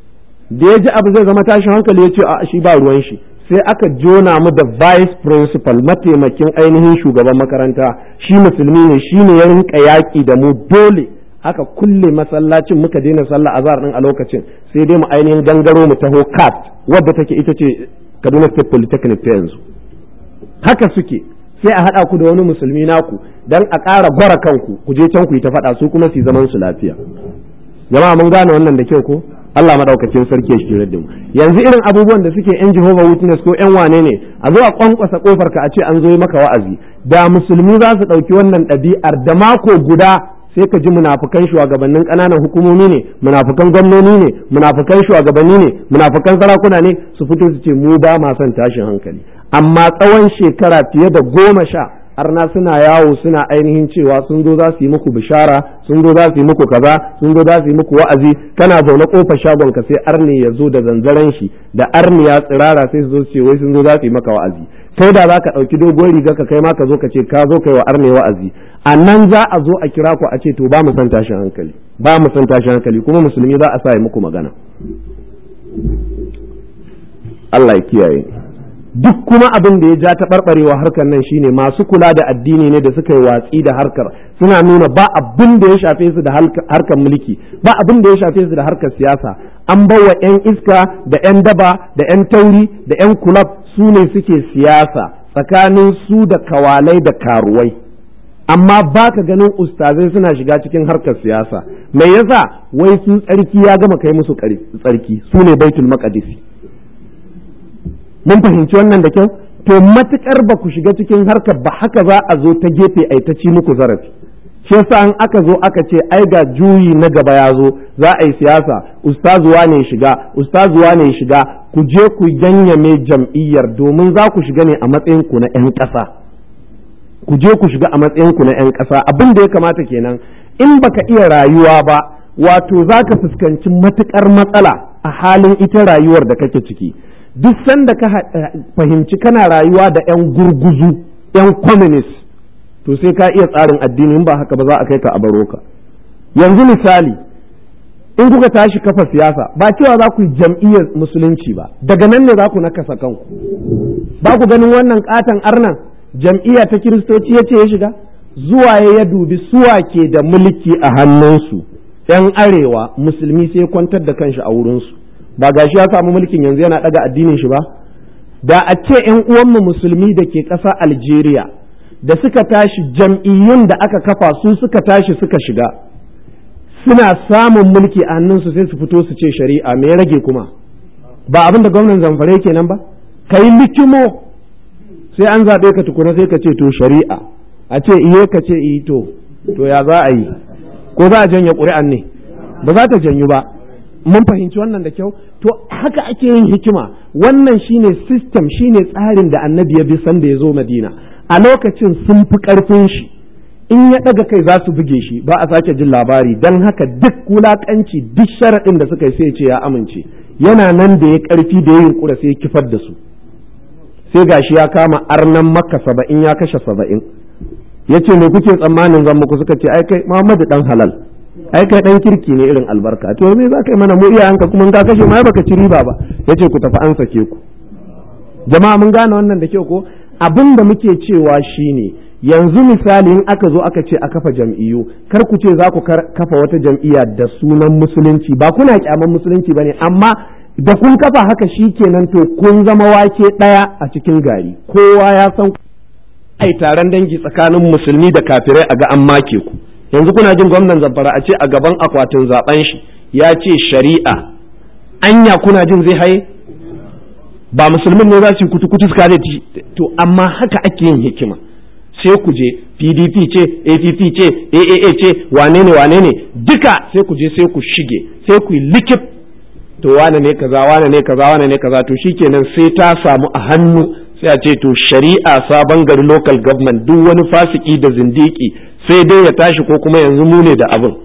Da ya ji abu zai zama tashin hankali ya ce a shi ba ruwan shi, sai aka jona mu da vice principal, mataimakin ainihin shugaban makaranta, shi musulmi ne, shi ne ya rinka yaƙi da mu, dole aka kulle masallacin muka daina sallah azhar din a lokacin, sai dai mu ainihin gangaro mu taho cat wadda take ita ce Kaduna State Polytechnic ta yanzu. Haka suke, sai a haɗa ku da wani musulmi naku dan a ƙara gwara kanku, ku je can ku yi ta faɗa, su kuma su zaman su lafiya. Jama'a mun gane wannan da kyau ko? Allah madaukakin sarki ya shirye da mu. Yanzu irin abubuwan da suke yan Jehovah Witness ko yan wane ne, a zo a kwankwasa kofar ka a ce an zo yi maka wa'azi, da musulmi za su ɗauki wannan ɗabi'ar da mako guda sai ka ji munafukan shugabannin ƙananan hukumomi ne, munafukan gwamnoni ne, munafukan shugabanni ne, munafukan sarakuna ne su fito su ce mu ba ma son tashin hankali. Amma tsawon shekara fiye da 10 arna suna yawo suna ainihin cewa sun zo za su yi muku bishara, sun zo za su yi muku kaza, sun zo za su yi muku wa'azi, kana zaune kofar shagon ka sai arni ya zo da zanzaren shi da arni ya tsirara sai su zo su ce wai sun zo za su yi maka wa'azi. Kai da za ka ɗauki dogon riga ka kai ma ka zo ka ce ka zo kai wa arne wa'azi, a nan za a zo a kira ku a ce to ba mu san tashin hankali, ba mu san tashin hankali, kuma musulmi za a sa yi muku magana. Allah ya kiyaye. Duk kuma abin da ya ja taɓarɓarewa harkar nan shine masu kula da addini ne da suka yi watsi da harkar, suna nuna ba abin da ya shafe su da harkar mulki, ba abin da ya shafe su da harkar siyasa. An bawa 'yan iska da 'yan daba da 'yan tauri da 'yan kulab su ne suke siyasa tsakanin su da kawalai da karuwai, amma ba ka ganin ustazai suna shiga cikin harkar siyasa. Mai yasa? Wai su tsarki ya gama kai musu tsarki, su ne baitul maqdisi. Mun fahimci wannan da kyau? To matukar ba ku shiga cikin harkar ba, haka za a zo ta gefe ai ta ci muku zarafi. Shi yasa an aka zo aka ce ai ga juyi na gaba ya zo, za a yi siyasa, ustazuwa ne shiga, ustazuwa ne shiga, ku je ku ganyame jam'iyyar, domin za ku shiga ne a matsayin ku na 'yan ƙasa. Ku je ku shiga a matsayin ku na 'yan ƙasa. Abin da ya kamata kenan, in baka iya rayuwa ba, wato za ka fuskanci matukar matsala a halin ita rayuwar da kake ciki. Duk sanda ka fahimci kana rayuwa da 'yan gurguzu, 'yan communist, to sai ka iya tsarin addini, in ba haka ba za a kai ka a baro ka. Yanzu misali, in kuka tashi kafa siyasa, ba cewa za ku yi jam'iyyar musulunci ba, daga nan ne za ku nakasa kanku. Ba ku ganin wannan katon arnan jam'iyya ta kiristoci ya ce ya shiga? Zuwa ya dubi suwa ke da mulki a hannunsu, ‘yan arewa musulmi sai kwantar da kanshi a wurinsu, ba gashi ya samu mulkin yanzu yana ɗaga addinin shi ba? Da a ce ‘yan uwanmu musulmi da ke ƙasa Algeria da suka tashi jam'iyyun da aka kafa su suka tashi suka shiga, suna samun mulki a hannunsu sai su fito su ce shari'a, me ya rage kuma? Ba abin da gwamnan Zamfara kenan ba? Ka yi likimo sai an zaɓe ka tukuna sai ka ce to shari'a, a ce iye ka ce iyi to ya za a yi? Ko za a janye ƙuri'an ne? Ba za ta janyu ba. Mun fahimci wannan da kyau? To haka ake yin hikima. Wannan shine system, shine tsarin da annabi ya bi sanda ya zo Madina. A lokacin sun fi ƙarfin shi, in ya ɗaga kai za su buge shi, ba a sake jin labari. Don haka duk wulaƙanci, duk sharaɗin da suka yi sai ce ya amince. Yana nan da ya ƙarfi da ya yunƙura sai ya kifar da su. Sai gashi ya kama arnan Makka 70 ya kashe 70. Ya ce me kuke tsammanin zan muku? Suka ce ai kai Muhammadu dan halal, ai kai dan kirki ne irin albarka. To me za ka yi mana mu iyayenka kuma ka kashe ma baka ci riba ba? Yace ku tafi an sake ku. Jama'a mun gane wannan da kyau ko? Abin da muke cewa shine yanzu misali in aka zo aka ce a kafa jam'iyyu, kar ku ce za ku kafa wata jam'iyya da sunan musulunci, ba kuna kyaman musulunci bane, amma da kun kafa haka shikenan to kun zama wake daya a cikin gari. Kowa ya san ai taron dangi tsakanin musulmi da kafirai a ga an make ku. Yanzu kuna jin gwamnan Zamfara a ce a gaban akwatin zaben shi ya ce shari'a, anya kuna jin zai haye? Ba musulmin ne za su yi kutu-kutu suka da to amma haka ake yin hikima. Sai ku je PDP ce, APP ce, AAA ce, wane ne duka sai ku je sai ku shige, sai ku yi likif, to wane ne kaza to shikenan sai ta samu a hannu sai a ce to shari'a Sabon Gari local government duk wani fasiki da zindiki sai dai ya tashi ko kuma yanzu mu ne da abin.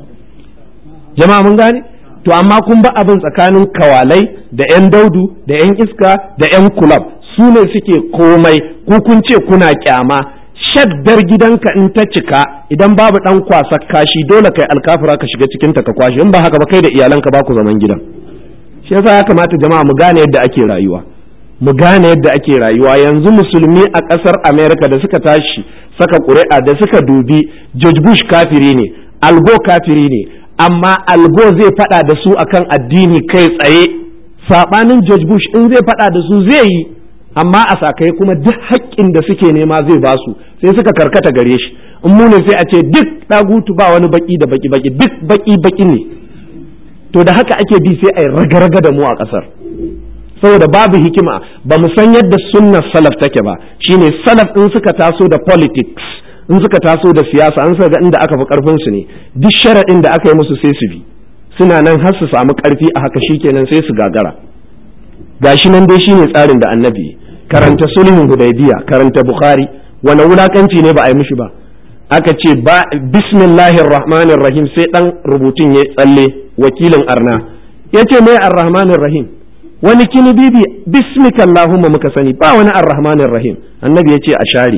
Jama'a mun gane? To amma kun ba abin tsakanin kawalai da 'yan daudu da 'yan iska da 'yan kulab, su ne suke komai, ku kun ce kuna kyama. Shaddar gidanka in ta cika idan babu dan kwasak kashi dole kai alkafura ka shiga cikin ta ka kwashi, in ba haka ba kai da iyalanka ba ku zaman gidan. Shi yasa ya kamata jama'a mu gane yadda ake rayuwa. Mu gane yadda ake rayuwa. Yanzu musulmi a ƙasar America da suka tashi saka ƙuri'a da suka dubi George Bush kafiri ne, Al Gore kafiri ne, amma Al Gore zai faɗa da su akan addini kai tsaye. Saɓanin George Bush in zai faɗa da su zai yi, amma a sakai kuma duk haƙƙin da suke nema zai ba su, sai suka karkata gare shi. In mu ne sai a ce duk ɗagutu ba wani baki da baki duk baki ne. To da haka ake bi sai a yi raga-raga da mu a ƙasar. Saboda babu hikima, ba mu san yadda sunnar salaf take ba. Shine salaf in suka taso da politics, in suka taso da siyasa, an ga inda aka fi karfin su ne, duk sharaɗin da aka yi musu sai su bi. Suna nan har su samu karfi a haka shikenan sai su gagara. Gashi nan dai shine tsarin da Annabi. Karanta sulhun Hudaybiya, karanta Bukhari, wani wulakanci ne ba a yi mishi ba. Aka ce ba bismillahir rahmanir rahim sai dan rubutun ya tsalle wakilin arna. Yace me ar-rahmanir rahim? Wani kini bibi bismika Allahumma muka sani, ba wani ar-rahmanir rahim. Annabi yace a share.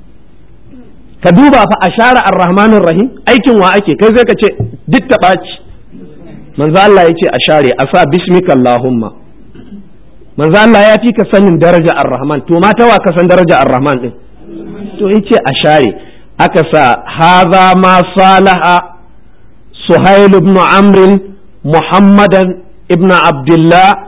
Ka duba fa a share ar-rahmanir rahim, aikin wa ake? Kai zai ka ce duk ta baci. Manzo Allah yace a share, a sa bismika Allahumma. Manzo Allah ya fi ka sanin daraja ar-rahman, to ma ta wa ka san daraja ar-rahman din? To yace a share. Aka sa hadha ma salaha Suhail ibn Amr Muhammadan ibn Abdullah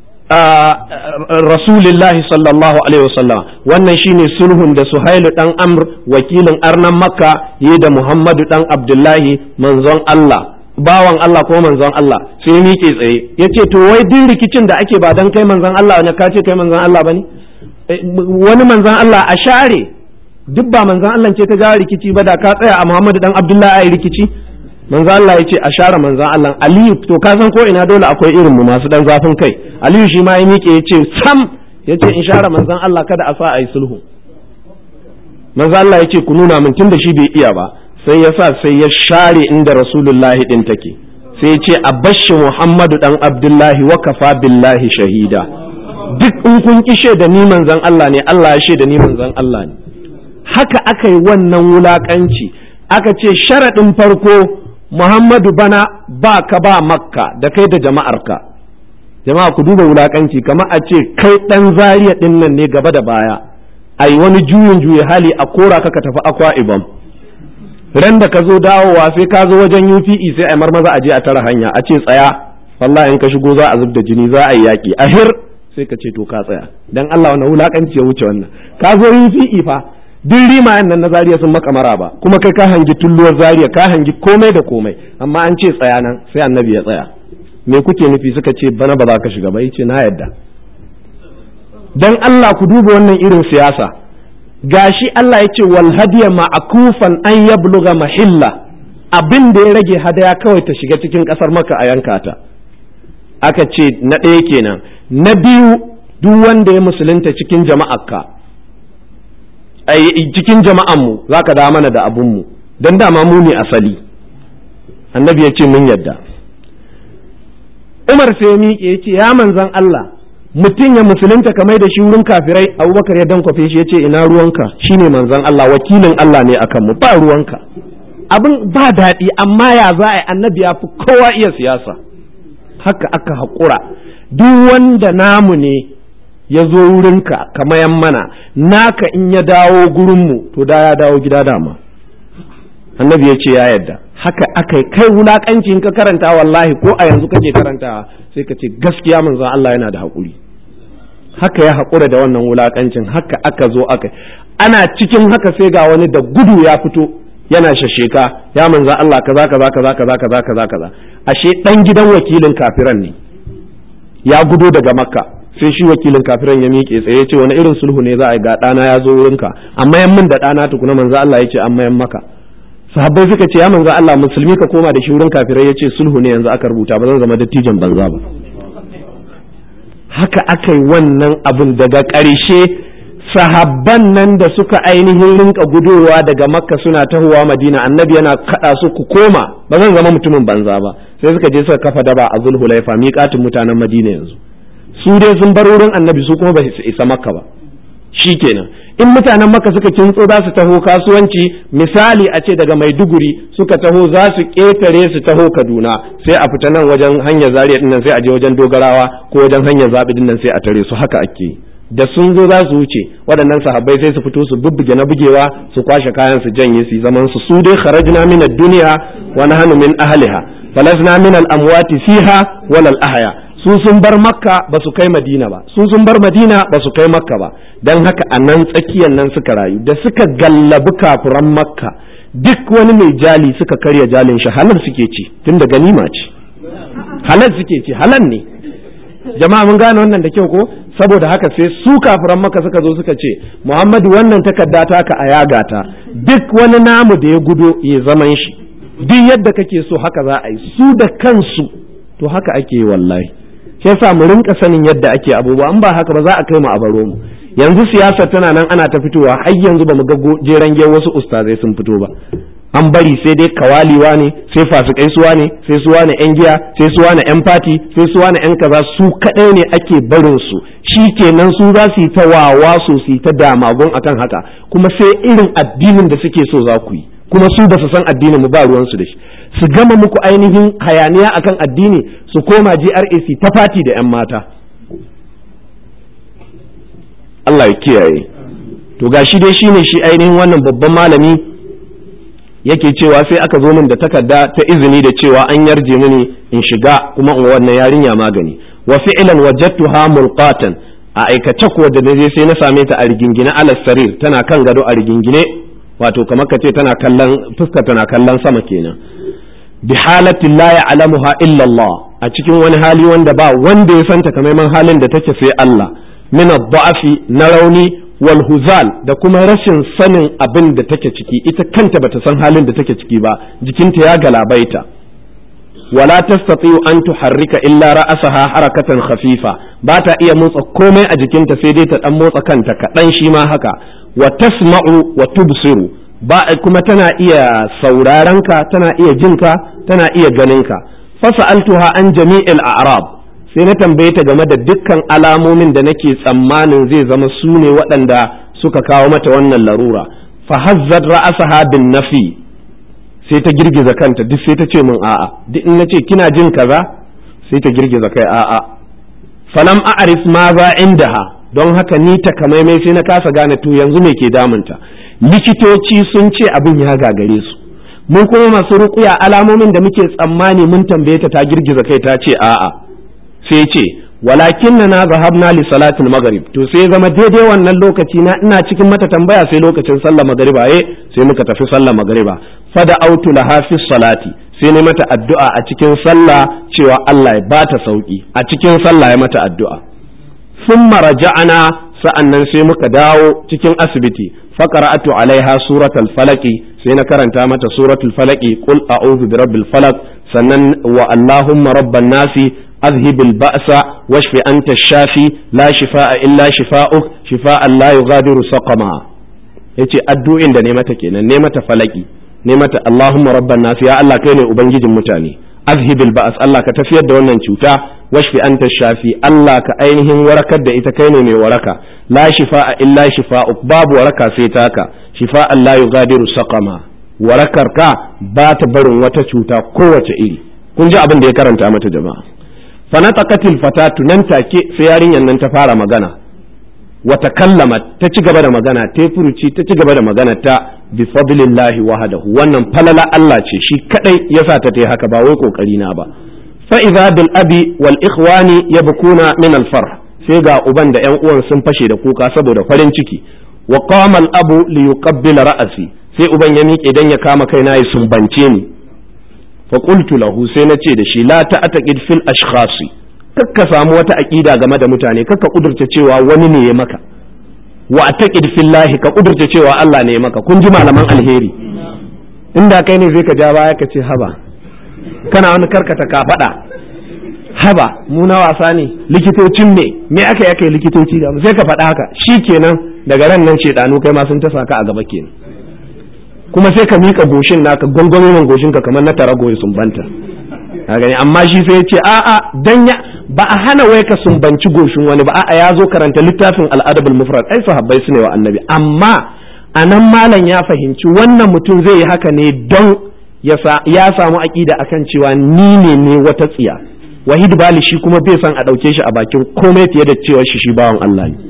Rasulullah sallallahu alaihi wasallam. Wannan shine sulhun da Suhail dan Amr wakilin arnan Makka yi da Muhammadu dan Abdullahi manzon Allah, bawan Allah ko manzon Allah. Sai miƙe tsaye yace to wai din rikicin da ake ba dan kai manzon Allah ne, ka ce kai manzon Allah bane? Wani manzon Allah a share, duk ba manzon Allah ce ta jawo rikici ba, da ka tsaya a Muhammadu dan Abdullahi ayi rikici. Manzon Allah ya ce a share manzon Allah. Aliyu to ka san ko ina dole akwai irin mu masu dan zafin kai. Aliyu shi ma ya miƙe ya ce sam, ya ce in share manzon Allah kada a sa a yi sulhu. Manzon Allah ya ce ku nuna min, tunda shi bai iya ba, sai ya sa sai ya share inda Rasulullahi din take, sai ya ce a bashi Muhammadu dan Abdullahi wa kafa billahi shahida. Duk in kun ki shaida ni manzon Allah ne, Allah ya shaida ni manzon Allah ne. Haka aka yi wannan wulakanci. Aka ce sharaɗin farko Muhammadu bana ba ka ba Makka da kai da jama'arka. Jama'a ku duba wulakanci, kamar a ce kai ɗan Zariya ɗin nan ne gaba da baya, ai wani juye hali a kora ka tafi Akwa Ibom, ran da ka zo dawowa sai ka zo wajen UPE sai a marmaza a je a tara hanya a ce tsaya, wallahi in ka shigo za a zub da jini, za a yi yaƙi ahir, sai ka ce to ka tsaya. Dan Allah wannan wulakanci ya wuce wannan. Ka zo UPE fa duk rimayen nan na Zaria sun maka maraba, kuma kai ka hangi tulluwar Zaria, ka hangi komai da komai, amma an ce tsaya nan, sai annabi ya tsaya. Me kuke nufi? Suka ce bana ba za ka shiga ba. Yace na yadda. Dan Allah ku duba wannan irin siyasa. Gashi Allah yace wal hadiya ma'kufan an yabluga mahilla, abin da ya rage hadaya kawai ta shiga cikin kasar Makka a yanka ta. Aka ce na ɗaya kenan. Na biyu, duk wanda ya musulunta cikin jama'arka, cikin jama'anmu za ka da mana da abunmu, don dama mu ne asali. Annabi ya ce mun yadda. Umar sai ya miƙe ya ce ya manzan Allah, mutum ya musulunta kamar da shi wurin kafirai. Abubakar ya dankwafe shi ya ce ina ruwanka, shi ne manzan Allah, wakilin Allah ne akan mu, ba ruwanka. Abin ba daɗi, amma ya za a yi, annabi ya fi kowa iya siyasa. Haka aka haƙura. Duk wanda namu ne ya zo wurinka ka mayan mana, naka in ya dawo gurinmu to da ya dawo gida dama. Annabi ya ce ya yadda. Haka aka yi. Kai wulaƙanci in ka karanta, wallahi ko a yanzu kake karantawa sai ka ce gaskiya manzon Allah yana da haƙuri. Haka ya haƙura da wannan wulaƙancin. Haka aka zo aka ana cikin haka sai ga wani da gudu ya fito yana shasheka, ya manzon Allah kaza kaza kaza kaza kaza kaza kaza. Ashe dan gidan wakilin kafiran ne ya gudo daga Makka. Sai shi wakilin kafiran ya miƙe tsaye, ya ce wani irin sulhu ne za a yi, ga ɗana ya zo wurinka, amma yan min da ɗana tukuna. manzo Allah ya ce amma yan maka. Sahabbai suka ce ya manzo Allah, musulmi ka koma da shi wurin kafirai. Ya ce sulhu ne yanzu aka rubuta, ba zan zama dattijan banza ba. Haka aka yi wannan abin. Daga ƙarshe sahabban nan da suka ainihin rinka gudowa daga Makka suna tahowa Madina, annabi yana kaɗa su ku koma, ba zan zama mutumin banza ba. Sai suka je suka kafa daba a Zulhulaifa, miƙatin mutanen Madina yanzu. Su dai sun bar wurin annabi, su kuma ba su isa Makka ba. Shikenan in mutanen Makka suka kintso za su taho kasuwanci, misali a ce daga Maiduguri suka taho za su ƙetare su taho Kaduna, sai a fita nan wajen hanyar Zaria din nan sai a je wajen Dogarawa ko wajen hanyar Zabi din nan sai a tare su. Haka ake. Da sun zo za su wuce, waɗannan sahabbai sai su fito su bubbuge na bugewa, su kwashe kayan su janye su zaman su. Su dai kharajna min ad-dunya wa nahnu min ahliha falasna min al-amwati fiha wal ahya. Su sun bar Makka ba su kai Madina ba, su sun bar Madina ba su kai Makka ba. Dan haka a nan tsakiyar nan suka rayu. Da suka gallabi kafiran Makka, duk wani mai jali suka karya jalin shi, halal suke ci, tunda ganima ce. Halal suke ci, halal ne. Jama'a mun gane wannan da kyau ko? Saboda haka sai su kafiran Makka suka zo suka ce Muhammadu, wannan takarda taka a yaga ta, duk wani namu da ya gudo ya zaman shi, duk yadda kake so haka za a yi. Su da kansu to haka ake yi wallahi. Sai sa mu rinka sanin yadda ake abubuwa, in ba haka ba za a kai mu a baro mu. Yanzu siyasa tana nan ana ta fitowa, har yanzu ba mu ga jeren wasu ustazai sun fito ba. An bari sai dai kawaliwa ne, sai fasikai suwa ne, sai suwa ne yan giya, sai suwa ne yan fati, sai suwa ne yan kaza. Su kadai ne ake barin su. Shikenan su za su yi ta wawa su yi ta damagun akan haka, kuma sai irin addinin da suke so za ku yi, kuma su ba su san addinin mu ba ruwan su da shi. Su gama muku ainihin hayaniya akan addini, su koma GRAC ta fati da 'yan mata. Allah ya kiyaye. To gashi dai shine shi ainihin wannan babban malami yake cewa sai aka zo min da takarda ta izini da cewa an yarje mini in shiga kuma in wannan yarinya magani. Wa fi'lan wajadtuha mulqatan, a aikace kuwa da naje sai na same ta a rigingine ala sarir, tana kan gado a rigingine, wato kamar kace tana kallon fuskar tana kallon sama kenan. Bi halatin la ya'lamuha illa Allah, a cikin wani hali wanda ba wanda ya santa kamar halin da take sai Allah. Min ad-da'fi, na rauni, wal huzal, da kuma rashin sanin abin da take ciki, ita kanta bata san halin da take ciki ba, jikinta ya galabaita. Wala tastati'u an tuharrika illa ra'asaha harakatan khafifa, ba ta iya motsa komai a jikinta sai dai ta dan motsa kanta kaɗan, shi ma haka. Wa tasma'u wa tubsiru, ba kuma tana iya sauraron ka, tana iya jinka, tana iya ganin ka. Fasa'altuha an jami'il a'rab, sai na tambaye ta game da dukkan alamomin da nake tsammanin zai zama su ne waɗanda suka kawo mata wannan larura. Fa hazzat ra'asaha bin nafi, sai ta girgiza kanta, duk sai ta ce min a'a. Duk in nace kina jin kaza, sai ta girgiza kai a'a. Falam a'rif ma za indaha, don haka ni takamaimai sai na kasa gane to yanzu me ke damunta. Likitoci sun ce abin ya gagare su, mun kuma masu ruƙuya alamomin da muke tsammani mun tambaye ta girgiza kai ta ce a'a, sai ce walakin na zahabna li salatul maghrib, to sai zama daidai wannan lokaci na ina cikin mata tambaya sai lokacin sallar magriba sai muka tafi sallar magriba, fada autu laha fi salati, sai ne mata addu'a a cikin sallah cewa Allah ya bata sauki, a cikin sallah ya mata addu'a. Thumma raja'ana, sa'annan sai muka dawo cikin asibiti, faqara'atu alaiha suratul falaqi, sai na karanta mata suratul falaqi, qul a'udhu bi rabbil falaq, sannan wa allahumma rabban nasi azhibil ba'sa washfi anta shafi la shifaa illa shifaa'uk shifaa'an la yughadiru saqama. Yace addu'in da ne mata kenan, ne mata falaki, ne mata allahumma rabban nasi, ya Allah kai ne ubangijin mutane, azhibil ba'as, Allah ka tafiyar da wannan cuta, washfi anta shafi, Allah ka ainihin warakar da ita, kai ne mai waraka, la shifaa illa shifaa'uk, babu waraka sai taka, shifa'an la yughadiru saqama, warakar ka ba ta barin wata cuta kowace iri. Kun ji abin da ya karanta mata jama'a. Fanataqatil fatatu, nan take sai yarinyar nan ta fara magana, wa takallamat, ta ci gaba da magana, ta furuci ta ci gaba da magana ta bi fadlillahi wahdahu, wannan falala Allah ce shi kadai yasa ta tai haka, ba wai kokari na ba. Fa idza bil abi wal ikhwani yabkuna min al farh, sai ga uban da ƴan uwan sun fashe da kuka saboda farin ciki. Wa qama al abu li yuqabbila ra'si, sai uban ya miƙe dan ya kama kaina ya sumbance ni. Fa qultu lahu, sai na ce da shi la ta'taqid fil ashkhasi, kakka samu wata aqida game da mutane, kakka kudurta cewa wani ne ya maka, wa taqid fillahi, ka kudurta cewa Allah ne ya maka. Kun ji malaman alheri, inda kai ne zai ka ja baya ka ce haba, kana wani karkata ka faɗa, haba mu na wasa ne, likitocin ne me aka yi likitoci da mu, sai ka faɗa haka, shikenan daga ran nan shedanu kai ma sun ta saka a gaba kenan, kuma sai ka mika goshin naka gwangwamin goshin ka kamar na tarago ya sumbanta, ka gani. Amma shi sai ya ce a'a, dan ya ba a hana wai ka sumbanci goshin wani ba, a'a ya zo karanta littafin al-adabul mufrad, ai sahabbai su ne wa annabi, amma anan malam ya fahimci wannan mutum zai yi haka ne don ya samu aqida akan cewa ni ne wata tsiya. Wahid Bali shi kuma bai san a dauke shi a bakin komai fiye da cewa shi bawan Allah ne.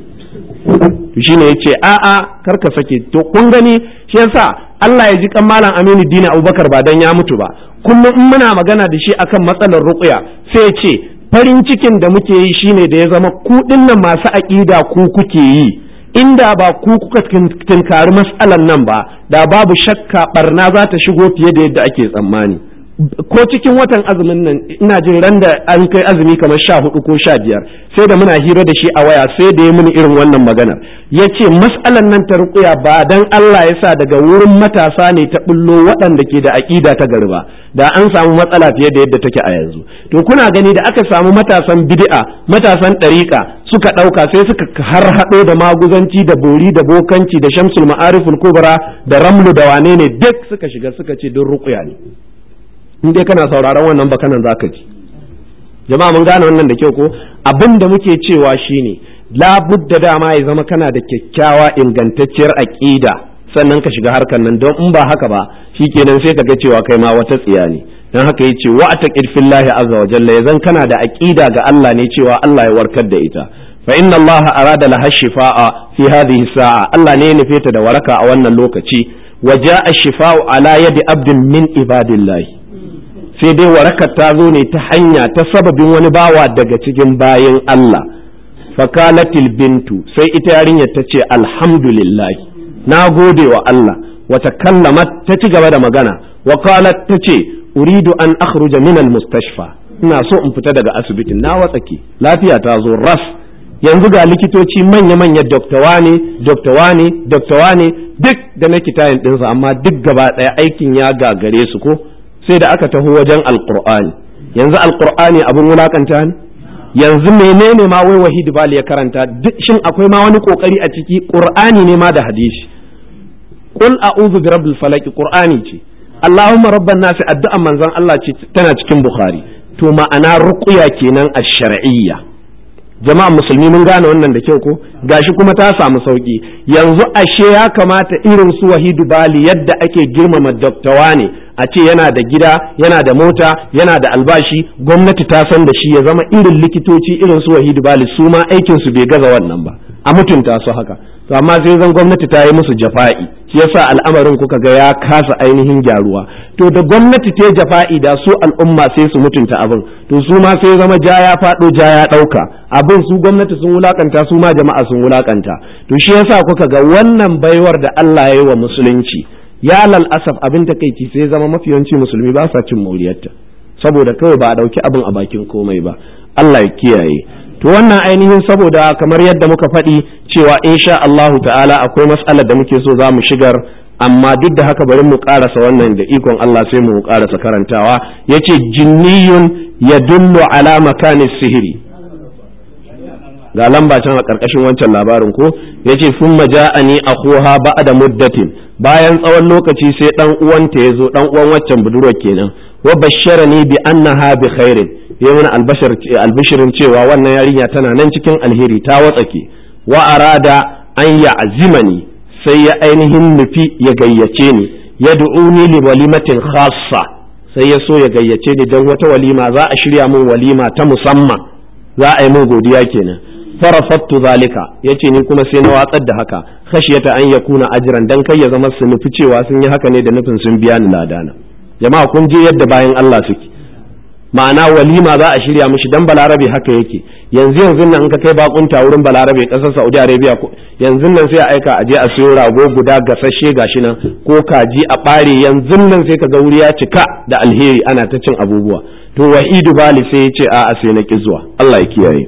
Shi ne yace a'a kar ka sake. To kun gani shi yasa Allah ya ji kan malam Aminu Dini Abubakar ba dan ya mutu ba, kullum in muna magana da shi akan matsalar ruqya sai ya ce farin cikin da muke yi shine da ya zama ku dinnan masu aqida ku kuke yi, inda ba ku kuka tinkari matsalan nan ba da babu shakka barna za ta shigo fiye da yadda ake tsammani. Ko cikin watan azumin nan ina jin ran da an kai azumi kamar 14 ko 15 sai da muna hira da shi a waya, sai da ya muni irin wannan maganar, yace mas'alan nan ta ruqya ba dan Allah ya sa daga wurin matasa ne ta bullo waɗanda ke da aqida ta gari ba, da an samu matsala fiye da yadda take a yanzu. To kuna gani da aka samu matasan bid'a, matasan ɗariƙa suka ɗauka sai suka har haɗo da maguzanci da bori da bokanci da shamsul ma'ariful kubra da ramlu da wane ne duk suka shiga suka ce don ruqya ne. In dai kana sauraron wannan bakanan zaka ji. Jama'a mun gane wannan da kyau ko? Abin da muke cewa shine labudda dama ya zama kana da kyakkyawa ingantacciyar aqida sannan ka shiga harkar nan, don in ba haka ba shikenan sai ka ga cewa kai ma wata tsiya ne. Dan haka yace wa taqid fillahi azza wa jalla, yazan kana da aqida ga Allah ne cewa Allah ya warkar da ita. Fa inna Allah arada laha shifaa fi hadhihi sa'a, Allah ne ya nufe ta da waraka a wannan lokaci. Wa jaa ash-shifa'u ala yadi abdin min ibadillahi, sai dai warakar ta zo ne ta hanya ta sababin wani bawa daga cikin bayin Allah. Fakalatil bintu, sai ita yarinyar ta ce alhamdulillah, na gode wa Allah. Wata kallamat, ta ci gaba da magana, wa qalat, ta ce uridu an akhruja min al-mustashfa, ina so in fita daga asibitin, na watsake lafiya ta zo ras, yanzu ga likitoci manya-manya doktawa ne duk da na kitayin ɗinsa, amma duk gaba ɗaya aikin ya gagare su ko sai da aka taho wajen alqur'ani. Yanzu alqur'ani abin wulakanta ne? Yanzu menene ma wai Wahid Bali ya karanta? Duk shin akwai ma wani kokari a ciki? Qur'ani ne ma da hadisi. Qul a'udhu bi rabbil falaq, qur'ani ce. Allahumma rabban nas, addu'an manzon Allah ce, tana cikin Bukhari. To ma'ana ruqya kenan ash-shar'iyya. Jama'a musulmi mun gane wannan da kyau ko? Gashi kuma ta samu sauki. Yanzu ashe ya kamata irin su Wahid Bali yadda ake girmama doktawa ne, a ce yana da gida, yana da mota, yana da albashi, gwamnati ta san da shi, ya zama irin likitoci irin su Wahid Bali su ma aikin su bai gaza wannan ba. a mutunta su haka. To amma sai zan gwamnati ta yi musu jafa'i, shi yasa al'amarin kuka ga ya kasa ainihin gyaruwa. To da gwamnati ta jafa'i da su al'umma sai su mutunta abin, to su ma sai zama ja ya faɗo ja ya ɗauka abin, su gwamnati sun wulakanta, su ma jama'a sun wulakanta. To shi yasa kuka ga wannan baiwar da Allah ya yi wa musulunci, ya lal asaf abin takeici sai zama mafi yawanci musulmi ba sa cin moriyarta, saboda kawai ba a ɗauki abin a bakin komai ba. Allah ya kiyaye. To wannan ainihin saboda kamar yadda muka faɗi cewa insha Allahu ta'ala akwai mas'alar da muke so za mu shigar, amma duk da haka bari mu karasa wannan da ikon Allah sai mu karasa karantawa. Yace jinniyun yadullu ala makani sihiri, ga lamba can a karkashin wancan labarin ko. Yace thumma ja'ani akhuha ba'da muddatin, bayan tsawon lokaci sai dan uwanta yazo, dan uwan waccan budurwar kenan, wa basharani bi annaha bi khairin, ya mana albishirin cewa wannan yarinya tana nan cikin alheri ta watsake. Wa arada an ya'zimani, sai ya ainihin nufi ya gayyace ni, yad'uni li walimatin khassa, sai ya so ya gayyace ni dan wata walima, za a shirya min walima ta musamman, za a yi min godiya kenan. farafattu zalika, yace ni kuma sai na watsar da haka, khashiyata an yakuna ajran, dan kai ya zama su nufi cewa sun yi haka ne da nufin sun biya ni ladana. Jama'a kun je yadda bayan Allah suke, ma'ana walima za a shirya mishi, dan balarabe haka yake. yanzu nan in ka kai bakunta wurin balarabe kasar Saudi Arabia, yanzu nan sai a aika a je a siyo rago guda gasashe gashi nan, ko kaji a bare, yanzu nan sai ka ga wuri ya cika da alheri ana ta cin abubuwa. To Wahidu Bali sai ya ce a'a sai na ki zuwa. Allah ya kiyaye.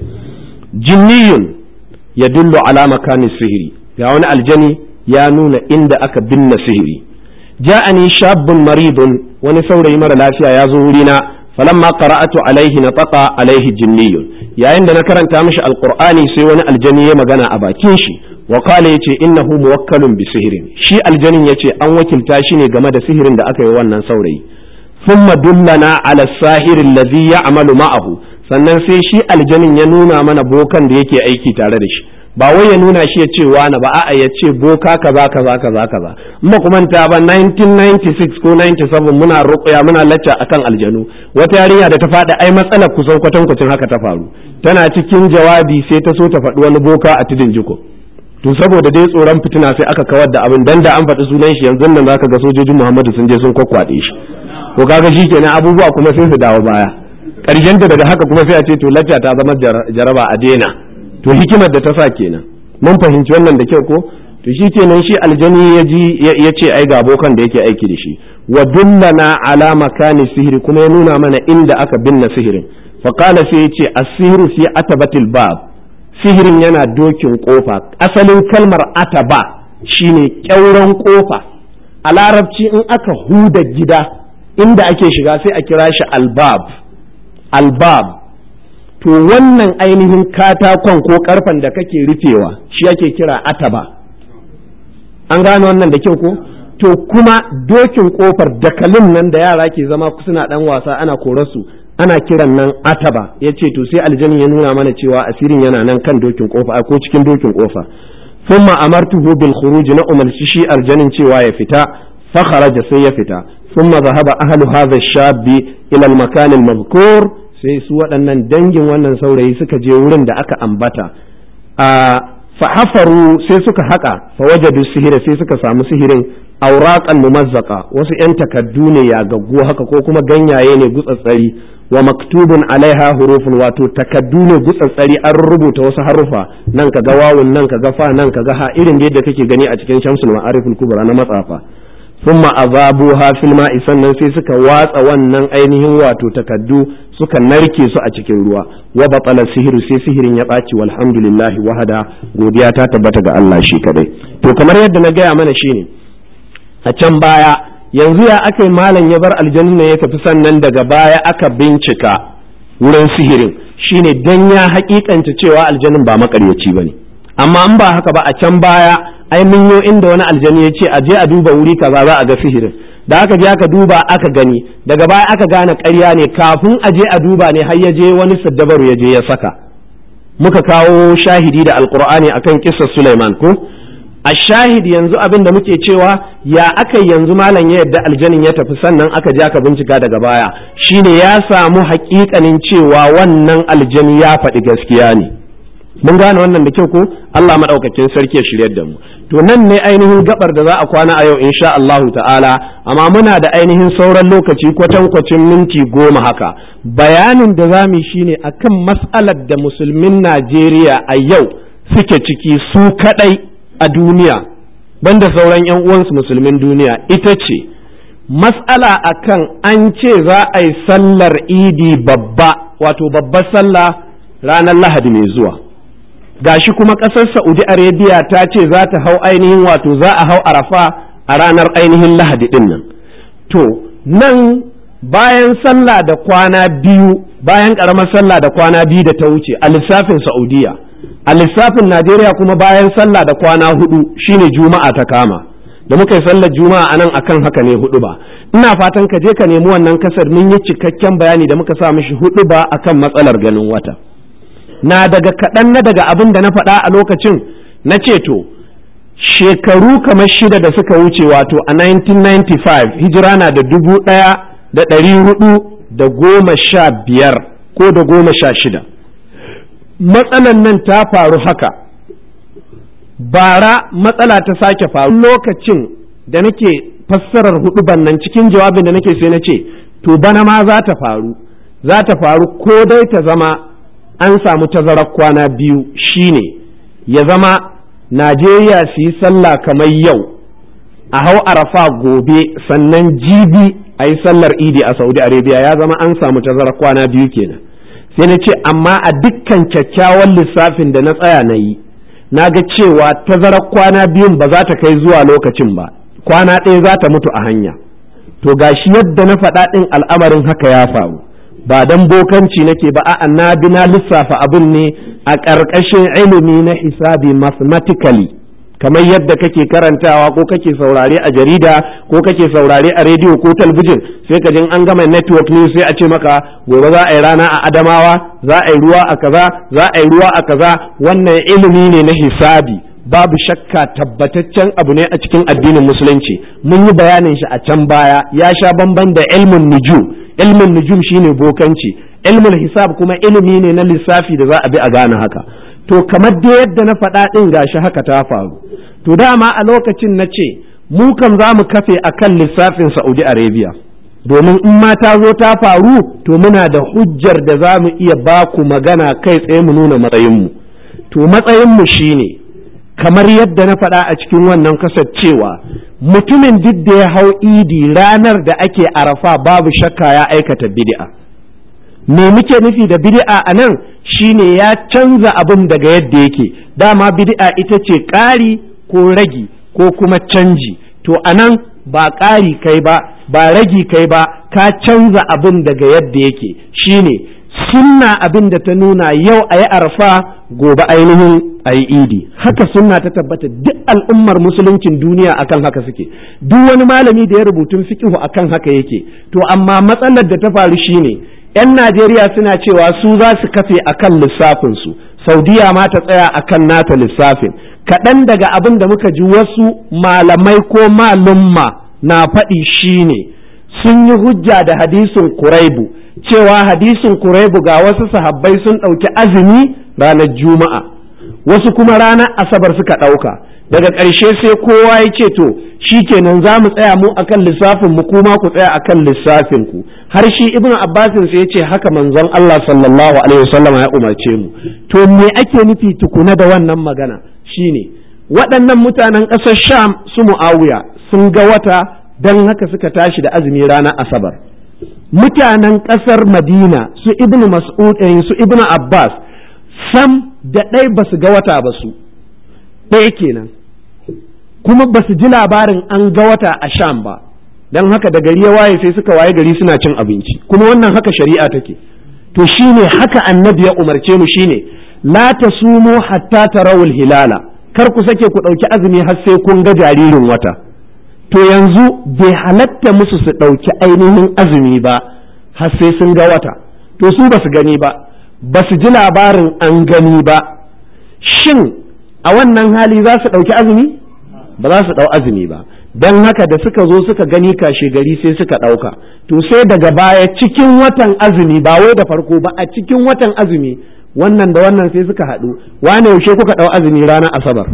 Jinniyun yadullu ala makani sihiri, ga wani aljani ya nuna inda aka binne sihiri. Ja'ani shabbun maridun, wani saurayi mara lafiya ya zo wurina, falamma qara'atu alaihi nataqa alaihi jinniyun, yayin da na karanta mishi alqur'ani sai wani aljani ya magana a bakin shi, wa qala yace innahu muwakkalun bi sihirin, shi aljanin yace an wakilta shi ne game da sihirin da aka yi wannan saurayi. Thumma dullana ala sahiri alladhi ya'malu ma'ahu, sannan sai shi aljanin ya nuna mana bokan da yake aiki tare da shi, ba wai ya nuna shi ya ce wani ba, a'a ya ce boka kaza kaza kaza kaza. Amma kuma ta ba 1996 ko 97 muna ruqya muna lacca akan aljanu, wata yarinya da ta faɗi ai matsalar kusan kwatankwacin haka ta faru, tana cikin jawabi sai ta so ta faɗi wani boka a tudun jiko, to saboda dai tsoron fitina sai aka kawar da abin, dan da an faɗi sunan shi yanzu nan zaka ga sojojin Muhammadu sun je sun kwakwaɗe shi, to kaga shikenan abubuwa kuma sai su dawo baya, ƙarshen daga haka kuma sai a ce to lacca ta zama jaraba a daina. To hikimar da ta sa kenan, mun fahimci wannan da kyau ko. To shi kenan shi aljani ya ce ai ga bokan da yake aiki da shi, wa dullana ala makani sihiri, kuma ya nuna mana inda aka binne sihirin. Fa qala sai yace as-sihru fi atabatil bab, sihirin yana dokin kofa. Asalin kalmar ataba shine kyauran kofa, a larabci in aka huda gida inda ake shiga sai a kira shi albab. Albab, to wannan ainihin katakon ko karfen da kake rufewa shi ake kira ataba. An gano wannan da kyau ko? To kuma dokin kofar dakalin nan da yara ke zama suna dan wasa ana korarsu, ana kiran nan ataba. Yace to sai aljanin ya nuna mana cewa asirin yana nan kan dokin kofa ko cikin dokin kofa. Thumma amartuhu bil khuruj, na umarci shi aljanin cewa ya fita, fa kharaja sai ya fita. Thumma dhahaba ahlu hadha ash-shabbi ila al-makan al-madhkur, sai su waɗannan dangin wannan saurayi suka je wurin da aka ambata, fa hafaru sai suka haƙa, fa wajadu sihira sai suka samu sihirin, auraqan mumazzaka, wasu ƴan takaddu ne ya gaggu haka ko kuma ganyaye ne gutsatsari, wa maktubun alaiha hurufun, wato takaddu ne gutsatsari an rubuta wasu harufa, nan kaga wawun nan kaga fa nan kaga ha, irin yadda kake gani a cikin Shamsul Ma'ariful Kubra na matsafa. Thumma azabuha fil ma'i, sannan sai suka watsa wannan ainihin wato takaddu suka narke su a cikin ruwa. Wa batala sihiru, sai sihirin ya ɓaci, walhamdulillahi wahada, godiya ta tabbata ga Allah shi kadai. To kamar yadda na gaya mana shine a can baya, yanzu ya aka yi malam ya bar aljannin ne ya tafi, sannan daga baya aka bincika wurin sihirin, shine dan ya hakikanta cewa aljannin ba makaryaci bane. Amma in ba haka ba, a can baya ai mun yo inda wani aljani ya ce a je a duba wuri kaza za a ga sihirin, da aka je aka duba aka gani, daga baya aka gane ƙarya ne, kafin a je a duba ne har ya je wani saddabaru ya je ya saka. Muka kawo shahidi da alqur'ani akan kissar Sulaiman ko. A shahidi yanzu abin da muke cewa, ya aka yanzu malam ya yadda aljanin ya tafi, sannan aka je aka bincika daga baya, shine ya samu haƙiƙanin cewa wannan aljani ya faɗi gaskiya ne. mun gane wannan da kyau ko Allah madaukakin sarki ya shiryar da mu to nan ne ainihin gabar da za a kwana a yau insha Allahu ta'ala amma muna da ainihin sauran lokaci kwatankwacin minti 10 haka bayanin da za mu yi shine akan mas'alar da musulmin Najeriya a yau suke ciki su kadai a duniya banda sauran yan uwansu musulmin duniya ita ce mas'ala akan an ce za a yi sallar idi babba wato babbar sallah ranar Lahadi mai zuwa gashi kuma ƙasar Saudi Arabia ta ce za ta hau ainihin wato za a hau Arafa a ranar ainihin Lahadi din nan to nan bayan sallah da kwana biyu bayan ƙaramar sallah da kwana biyu da ta wuce a lissafin Saudiya a lissafin Najeriya kuma bayan sallah da kwana 4 shine Juma'a ta kama da muka yi sallar Juma'a anan akan haka ne 4 ba ina fatan ka je ka nemi wannan kasar mun yi cikakken bayani da muka sa mishi 4 ba akan matsalar ganin wata na daga kaɗan na daga abin da na faɗa a lokacin na ce to shekaru kamar 6 da suka wuce wato a 1995 hijira na da 1415 ko da 16 matsalan nan ta faru haka bara matsala ta sake faru lokacin da nake fassarar huɗuban nan cikin jawabin da nake sai na ce to bana ma za ta faru ko dai ta zama an samu tazarar kwana biyu shine ya zama Najeriya su yi sallah kamar yau a hau Arafa gobe sannan jibi a yi sallar idi a Saudi Arabia ya zama an samu tazarar kwana biyu kenan sai na ce amma a dukkan kyakkyawan lissafin da na tsaya na yi na ga cewa tazarar kwana biyun ba za ta kai zuwa lokacin ba kwana ɗaya za ta mutu a hanya to gashi yadda na faɗa ɗin al'amarin haka ya faru ba dan bokanci nake ba a'a na bi na lissafa abun ne a ƙarƙashin ilimi na hisabi mathematically kamar yadda kake karantawa ko kake saurare a jarida ko kake saurare a rediyo ko talbijin sai ka jin an gama network news sai a ce maka gobe za a yi rana a Adamawa za a yi ruwa a kaza za a yi ruwa a kaza wannan ilimi ne na hisabi babu shakka tabbataccen abu ne a cikin addinin musulunci mun yi bayanin shi a can baya ya sha bamban da ilmin nujum shine bokanci ilmul hisab kuma ilimi ne na lissafi da za a bi a gane haka to kamar da yadda na faɗa ɗin gashi haka ta faru to dama a lokacin na ce mu kan za mu kafe a kan lissafin Saudi Arabia domin in ma ta zo ta faru to muna da hujjar da za mu iya ba ku magana kai tsaye mu nuna matsayinmu to matsayinmu shine kamar yadda na faɗa a cikin wannan kasar cewa mutumin duk da ya hau idi ranar da ake Arafa babu shakka ya aikata bid'a me muke nufi da bid'a a nan shine ya canza abin daga yadda yake dama bid'a ita ce ƙari ko ragi ko kuma canji to anan ba ƙari kai ba ragi kai ba ka canza abin daga yadda yake shine sunna abin da ta nuna yau a yi Arafa gobe ainihin a yi idi haka sunna ta tabbata duk al'ummar musuluncin duniya akan haka suke duk wani malami da ya rubutun fiqhu akan haka yake to amma matsalar da ta faru shine 'yan Najeriya suna cewa su za su kafe akan lissafinsu Saudiya ma ta tsaya akan nata lissafin kaɗan daga abin da muka ji wasu malamai ko malumma na faɗi shine sun yi hujja da hadisin Kuraibu cewa hadisin Kuraibu ga wasu sahabbai sun ɗauki azumi ranar Juma'a wasu kuma ranar Asabar suka ɗauka daga ƙarshe sai kowa ya ce to shikenan za mu tsaya mu akan lissafin mu kuma ku tsaya akan lissafin ku har shi Ibn Abbas sai ya ce haka manzon Allah sallallahu alaihi wasallam ya umarce mu to me ake nufi tukuna da wannan magana shine waɗannan mutanen ƙasar Sham su Muawiya sun ga wata dan haka suka tashi da azumi ranar Asabar mutanen ƙasar Madina su Ibn Mas'ud su Ibn Abbas sam da ɗai ba su ga wata ba su ɗaya kenan kuma ba su ji labarin an ga wata a Sham ba don haka da gari ya waye sai suka waye gari suna cin abinci kuma wannan haka shari'a take to shine haka annabi ya umarce mu shine la tasumu hatta tarawul hilala kar ku sake ku ɗauki azumi har sai kun ga jaririn wata to yanzu bai halatta musu su ɗauki ainihin azumi ba har sai sun ga wata to su ba su gani ba su ji labarin an gani ba shin a wannan hali za su ɗauki azumi ba za su ɗau azumi ba don haka da suka zo suka gani kashe gari sai suka ɗauka to sai daga baya cikin watan azumi ba wai da farko ba a cikin watan azumi wannan da wannan sai suka haɗu, wane yaushe kuka ɗau azumi ranar asabar,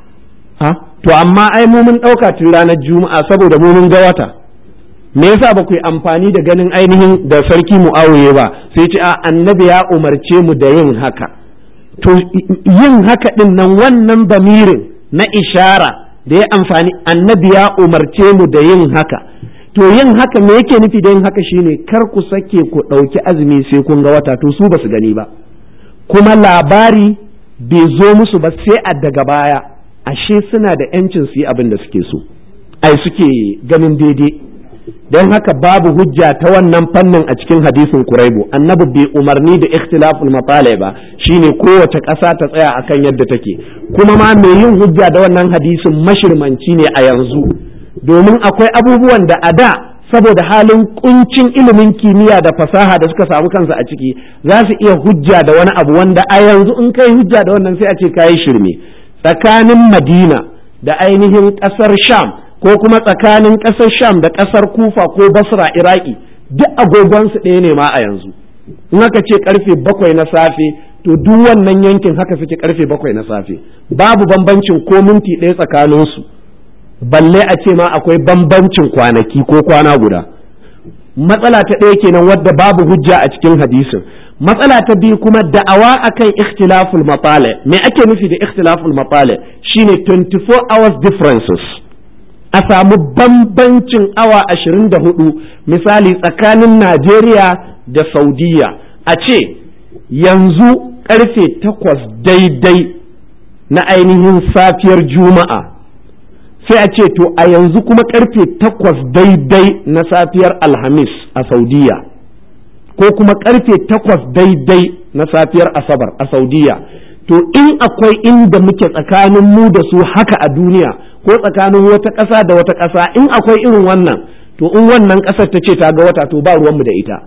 to amma ai mu mun ɗauka tun ranar juma'a saboda mu mun ga wata. Me yasa ba ku yi amfani da ganin ainihin da sarki Muawiya ba? Sai ce a annabi ya umarce mu da yin haka. To yin haka din nan wannan bamirin na ishara da ya amfani, annabi ya umarce mu da yin haka. To yin haka me yake nufi da yin haka shine kar ku sake ku ɗauki azumi sai kun ga wata, to su ba su gani ba, kuma labari bai zo musu ba sai a daga baya, ashe suna da yancin su yi abin da suke so, ai suke ganin daidai. don haka babu hujja ta wannan fannin a cikin hadisin Kuraibu. Annabi bai umarni da ikhtilaful matali ba, shine kowace ƙasa ta tsaya akan yadda take. Kuma ma mai yin hujja da wannan hadisin mashirmanci ne a yanzu, domin akwai abubuwan da a da saboda halin kuncin ilimin kimiyya da fasaha da suka samu kansu a ciki za su iya hujja da wani abu wanda a yanzu in kai hujja da wannan sai a ce kayi shirme. Tsakanin Madina da ainihin ƙasar Sham ko kuma tsakanin ƙasar Sham da ƙasar Kufa ko Basra Iraki duk agogonsu ɗaya ne ma a yanzu. In aka ce karfe 7 na safe to duk wannan yankin haka suke karfe 7 na safe, babu bambancin ko minti ɗaya tsakaninsu, balle a ce ma akwai bambancin kwanaki ko kwana guda. Matsala ta ɗaya kenan wadda babu hujja a cikin hadisin. Matsala ta biyu kuma da'awa akan ikhtilaful matali. Me ake nufi da ikhtilaful matali? Shine 24 hours differences. A samu bambancin awa 24 misali tsakanin Najeriya da Saudiya, a ce yanzu karfe 8 daidai na ainihin safiyar Juma'a, sai a ce to a yanzu kuma karfe 8 daidai na safiyar Alhamis a Saudiya, ko kuma karfe 8 daidai na safiyar Asabar a Saudiya. To in akwai inda muke tsakanin mu da su haka a duniya, ko tsakanin wata ƙasa da wata ƙasa, in akwai irin wannan, to in wannan ƙasar ta ce ta ga wata to ba ruwanmu da ita,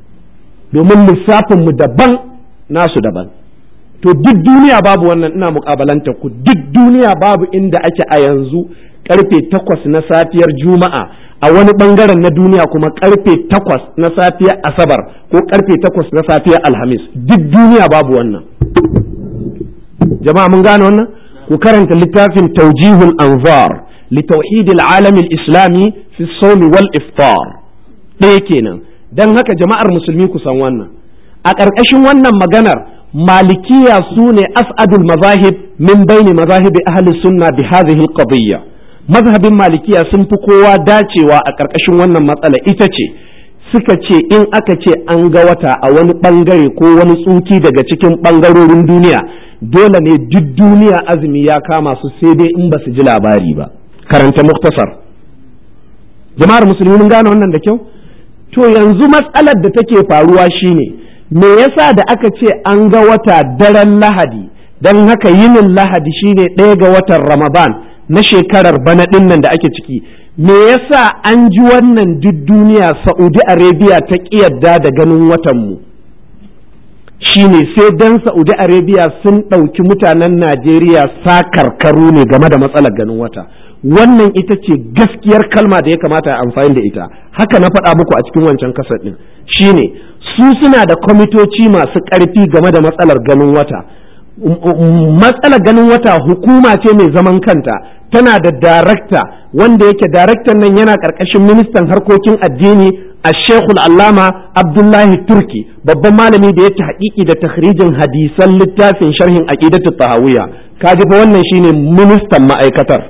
domin lissafinmu daban nasu daban. To duk duniya babu wannan, ina muƙabalanta ku, duk duniya babu inda ake a yanzu karfe 8 na safiyar Juma'a, a wani bangaren na duniya kuma karfe 8 na safiyar Asabar ko karfe 8 na safiyar Alhamis. Duk duniya babu wannan. Jama'a mun gane wannan? Ku karanta littafin Tawjihul Anzar li Tauhidil Alamil Islami fi Sawmi wal Iftar. Ɗaya kenan. Dan haka jama'ar musulmi ku san wannan. A ƙarƙashin wannan maganar Malikiya su ne as'adul mazahib min baini mazahibi ahli sunna bi hadhihi al-qadiyya. Mazhabin Malikiya sun fi kowa dacewa a ƙarƙashin wannan matsala, ita ce suka ce in aka ce an ga wata a wani bangare ko wani tsuki daga cikin bangarorin duniya, dole ne duk duniya azumi ya kama su, sai dai in ba su ji labari ba. Karanta muktasar. Jama'ar musulmi mun gane wannan da kyau? To yanzu matsalar da take faruwa shine, me yasa da aka ce an ga wata daren Lahadi, don haka yinin Lahadi shine 1 ga watan Ramadan na shekarar bana ɗinnan da ake ciki, me yasa an ji wannan duk duniya Saudi Arabia ta ƙiyarda da ganin watanmu? Shine sai dan Saudi Arabia sun ɗauki mutanen Najeriya sakarkaru ne game da matsalar ganin wata. Wannan ita ce gaskiyar kalma da ya kamata a amfani da ita. Haka na faɗa muku a cikin wancan kasar ɗin, shine su suna da kwamitoci masu ƙarfi game da matsalar ganin wata. Matsalar ganin wata hukuma ce mai zaman kanta, tana da darakta wanda yake daraktan nan yana ƙarƙashin ministan harkokin addini a Sheikhul Allama Abdullahi Turki, babban malami da yake haƙiƙi da takhrijin hadisan littafin sharhin aqidatu tahawiyya. Kaji fa wannan shine ministan ma'aikatar.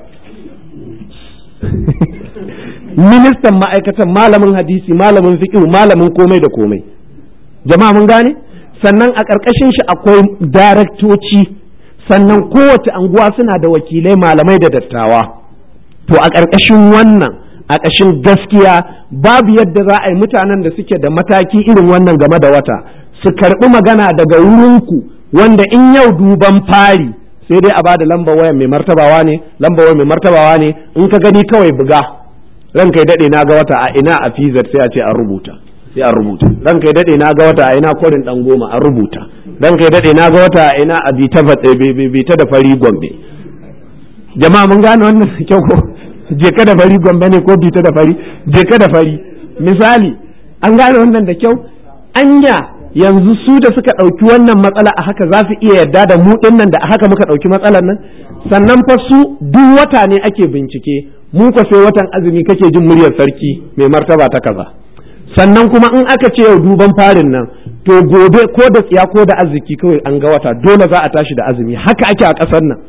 Ministan ma'aikatar, malamin hadisi, malamin fiqh, malamin komai da komai. Jama'a mun gane? Sannan a ƙarƙashin shi akwai daraktoci, sannan kowace anguwa suna da wakilai malamai da dattawa. To a ƙarƙashin wannan, a ƙashin gaskiya babu yadda za a yi mutanen da suke da mataki irin wannan game da wata su karɓi magana daga wurinku, wanda in yau duban fari sai dai a bada lamba waya mai martabawa ne, lamba waya mai martabawa ne, in ka gani kawai buga, ranka ya daɗe na ga wata a ina a fizar, sai a ce an rubuta, sai an rubuta. Ranka ya daɗe na ga wata a ina korin ɗan goma, an rubuta. Ranka ya daɗe na ga wata a ina a bita da fari Gombe. Jama'a mun gane wannan kyau ko? Je ka da fari Gombe ne ko bita da fari? Je ka da fari. Misali, an gane wannan da kyau? Anya yanzu su da suka ɗauki wannan matsala a haka za su iya yarda da mu ɗin nan da a haka muka ɗauki matsalar nan? Sannan fa su duk wata ne ake bincike, mu ka sai watan azumi kake jin muryar sarki mai martaba ta kaza. Sannan kuma in aka ce yau duban farin nan, to gobe ko da tsiya ko da arziki kawai an ga wata dole za a tashi da azumi, haka ake a ƙasar nan.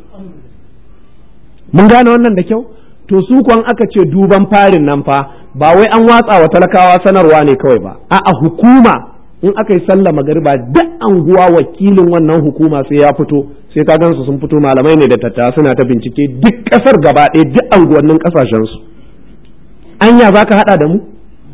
Mun gane wannan da kyau? To su kwan aka ce duban farin nan fa ba wai an watsa wa talakawa sanarwa ne kawai ba, a'a hukuma in aka yi sallah magariba duk anguwa wakilin wannan hukuma sai ya fito, sai ka gansu sun fito, malamai ne da tattawa suna ta bincike duk kasar gaba ɗaya duk anguwannin kasashen su. Anya za ka haɗa da mu?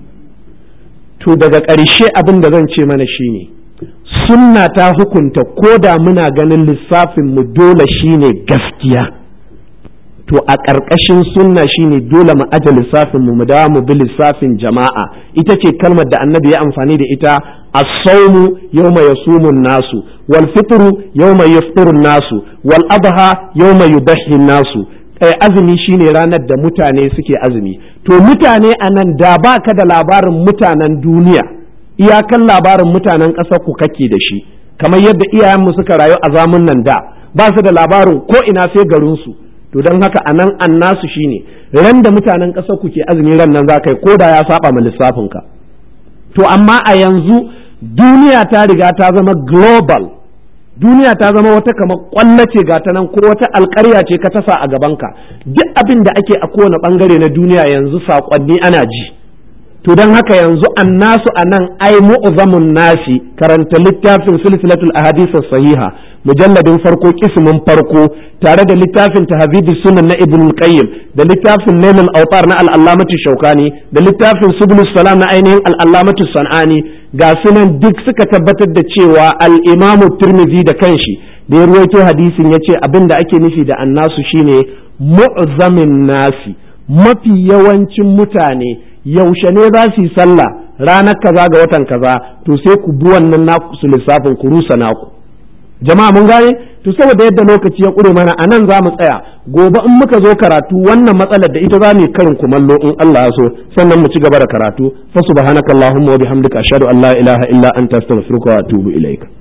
To daga ƙarshe abin da zan ce mana shine sunna ta hukunta ko da muna ganin lissafin mu dole shine gaskiya, to a ƙarƙashin sunna shine dole mu aje lissafin mu dawo mu bi lissafin jama'a. Ita ce kalmar da annabi ya amfani da ita, as-sawmu yawma yasumu nasu wal fitru yawma yafṭiru nasu wal adha yawma yudahhi nasu. Azumi shine ranar da mutane suke azumi. To mutane anan da baka da labarin mutanen duniya, iyakan labarin mutanen ƙasar ku kake da shi, kamar yadda iyayenmu suka rayu a zamun nan da ba su da labarin ko ina sai garinsu. To don haka a nan annasu shine ran da mutanen ƙasar ku ke azumi ran nan za ka yi ko da ya saba ma lissafinka. To amma a yanzu duniya ta riga ta zama global, duniya ta zama wata kamar kwallace ga ta nan ko wata alƙarya ce ka tasa a gabanka, duk abin da ake a kowane ɓangare na duniya yanzu saƙonni ana ji. To don haka yanzu annasu a nan ai mu'zamun nasi, karanta littafin silsilatul ahadith sahiha mujalladin farko kismin farko tare da littafin tahzibus sunan na ibn qayyim da littafin nailul awtar na al-allamati shaukani da littafin subulus salam na ainihin al-allamati sanani, ga sunan duk suka tabbatar da cewa al-imam tirmidhi da kanshi da ya ruwaito hadisin yace abin da ake nufi da annasu shine mu'zamin nasi, mafi yawancin mutane. Yaushe ne za su yi sallah ranar kaza ga watan kaza, to sai ku bi wannan naku su lissafin ku rusa naku. Jama'a mun gane? To saboda yadda lokaci ya ƙure mana anan za mu tsaya, gobe in muka zo karatu wannan matsalar da ita za mu yi karin kumallo in Allah ya so, sannan mu ci gaba da karatu. Fa subhanakallahumma wa bihamdika ashhadu an la ilaha illa anta astaghfiruka wa atubu ilaika.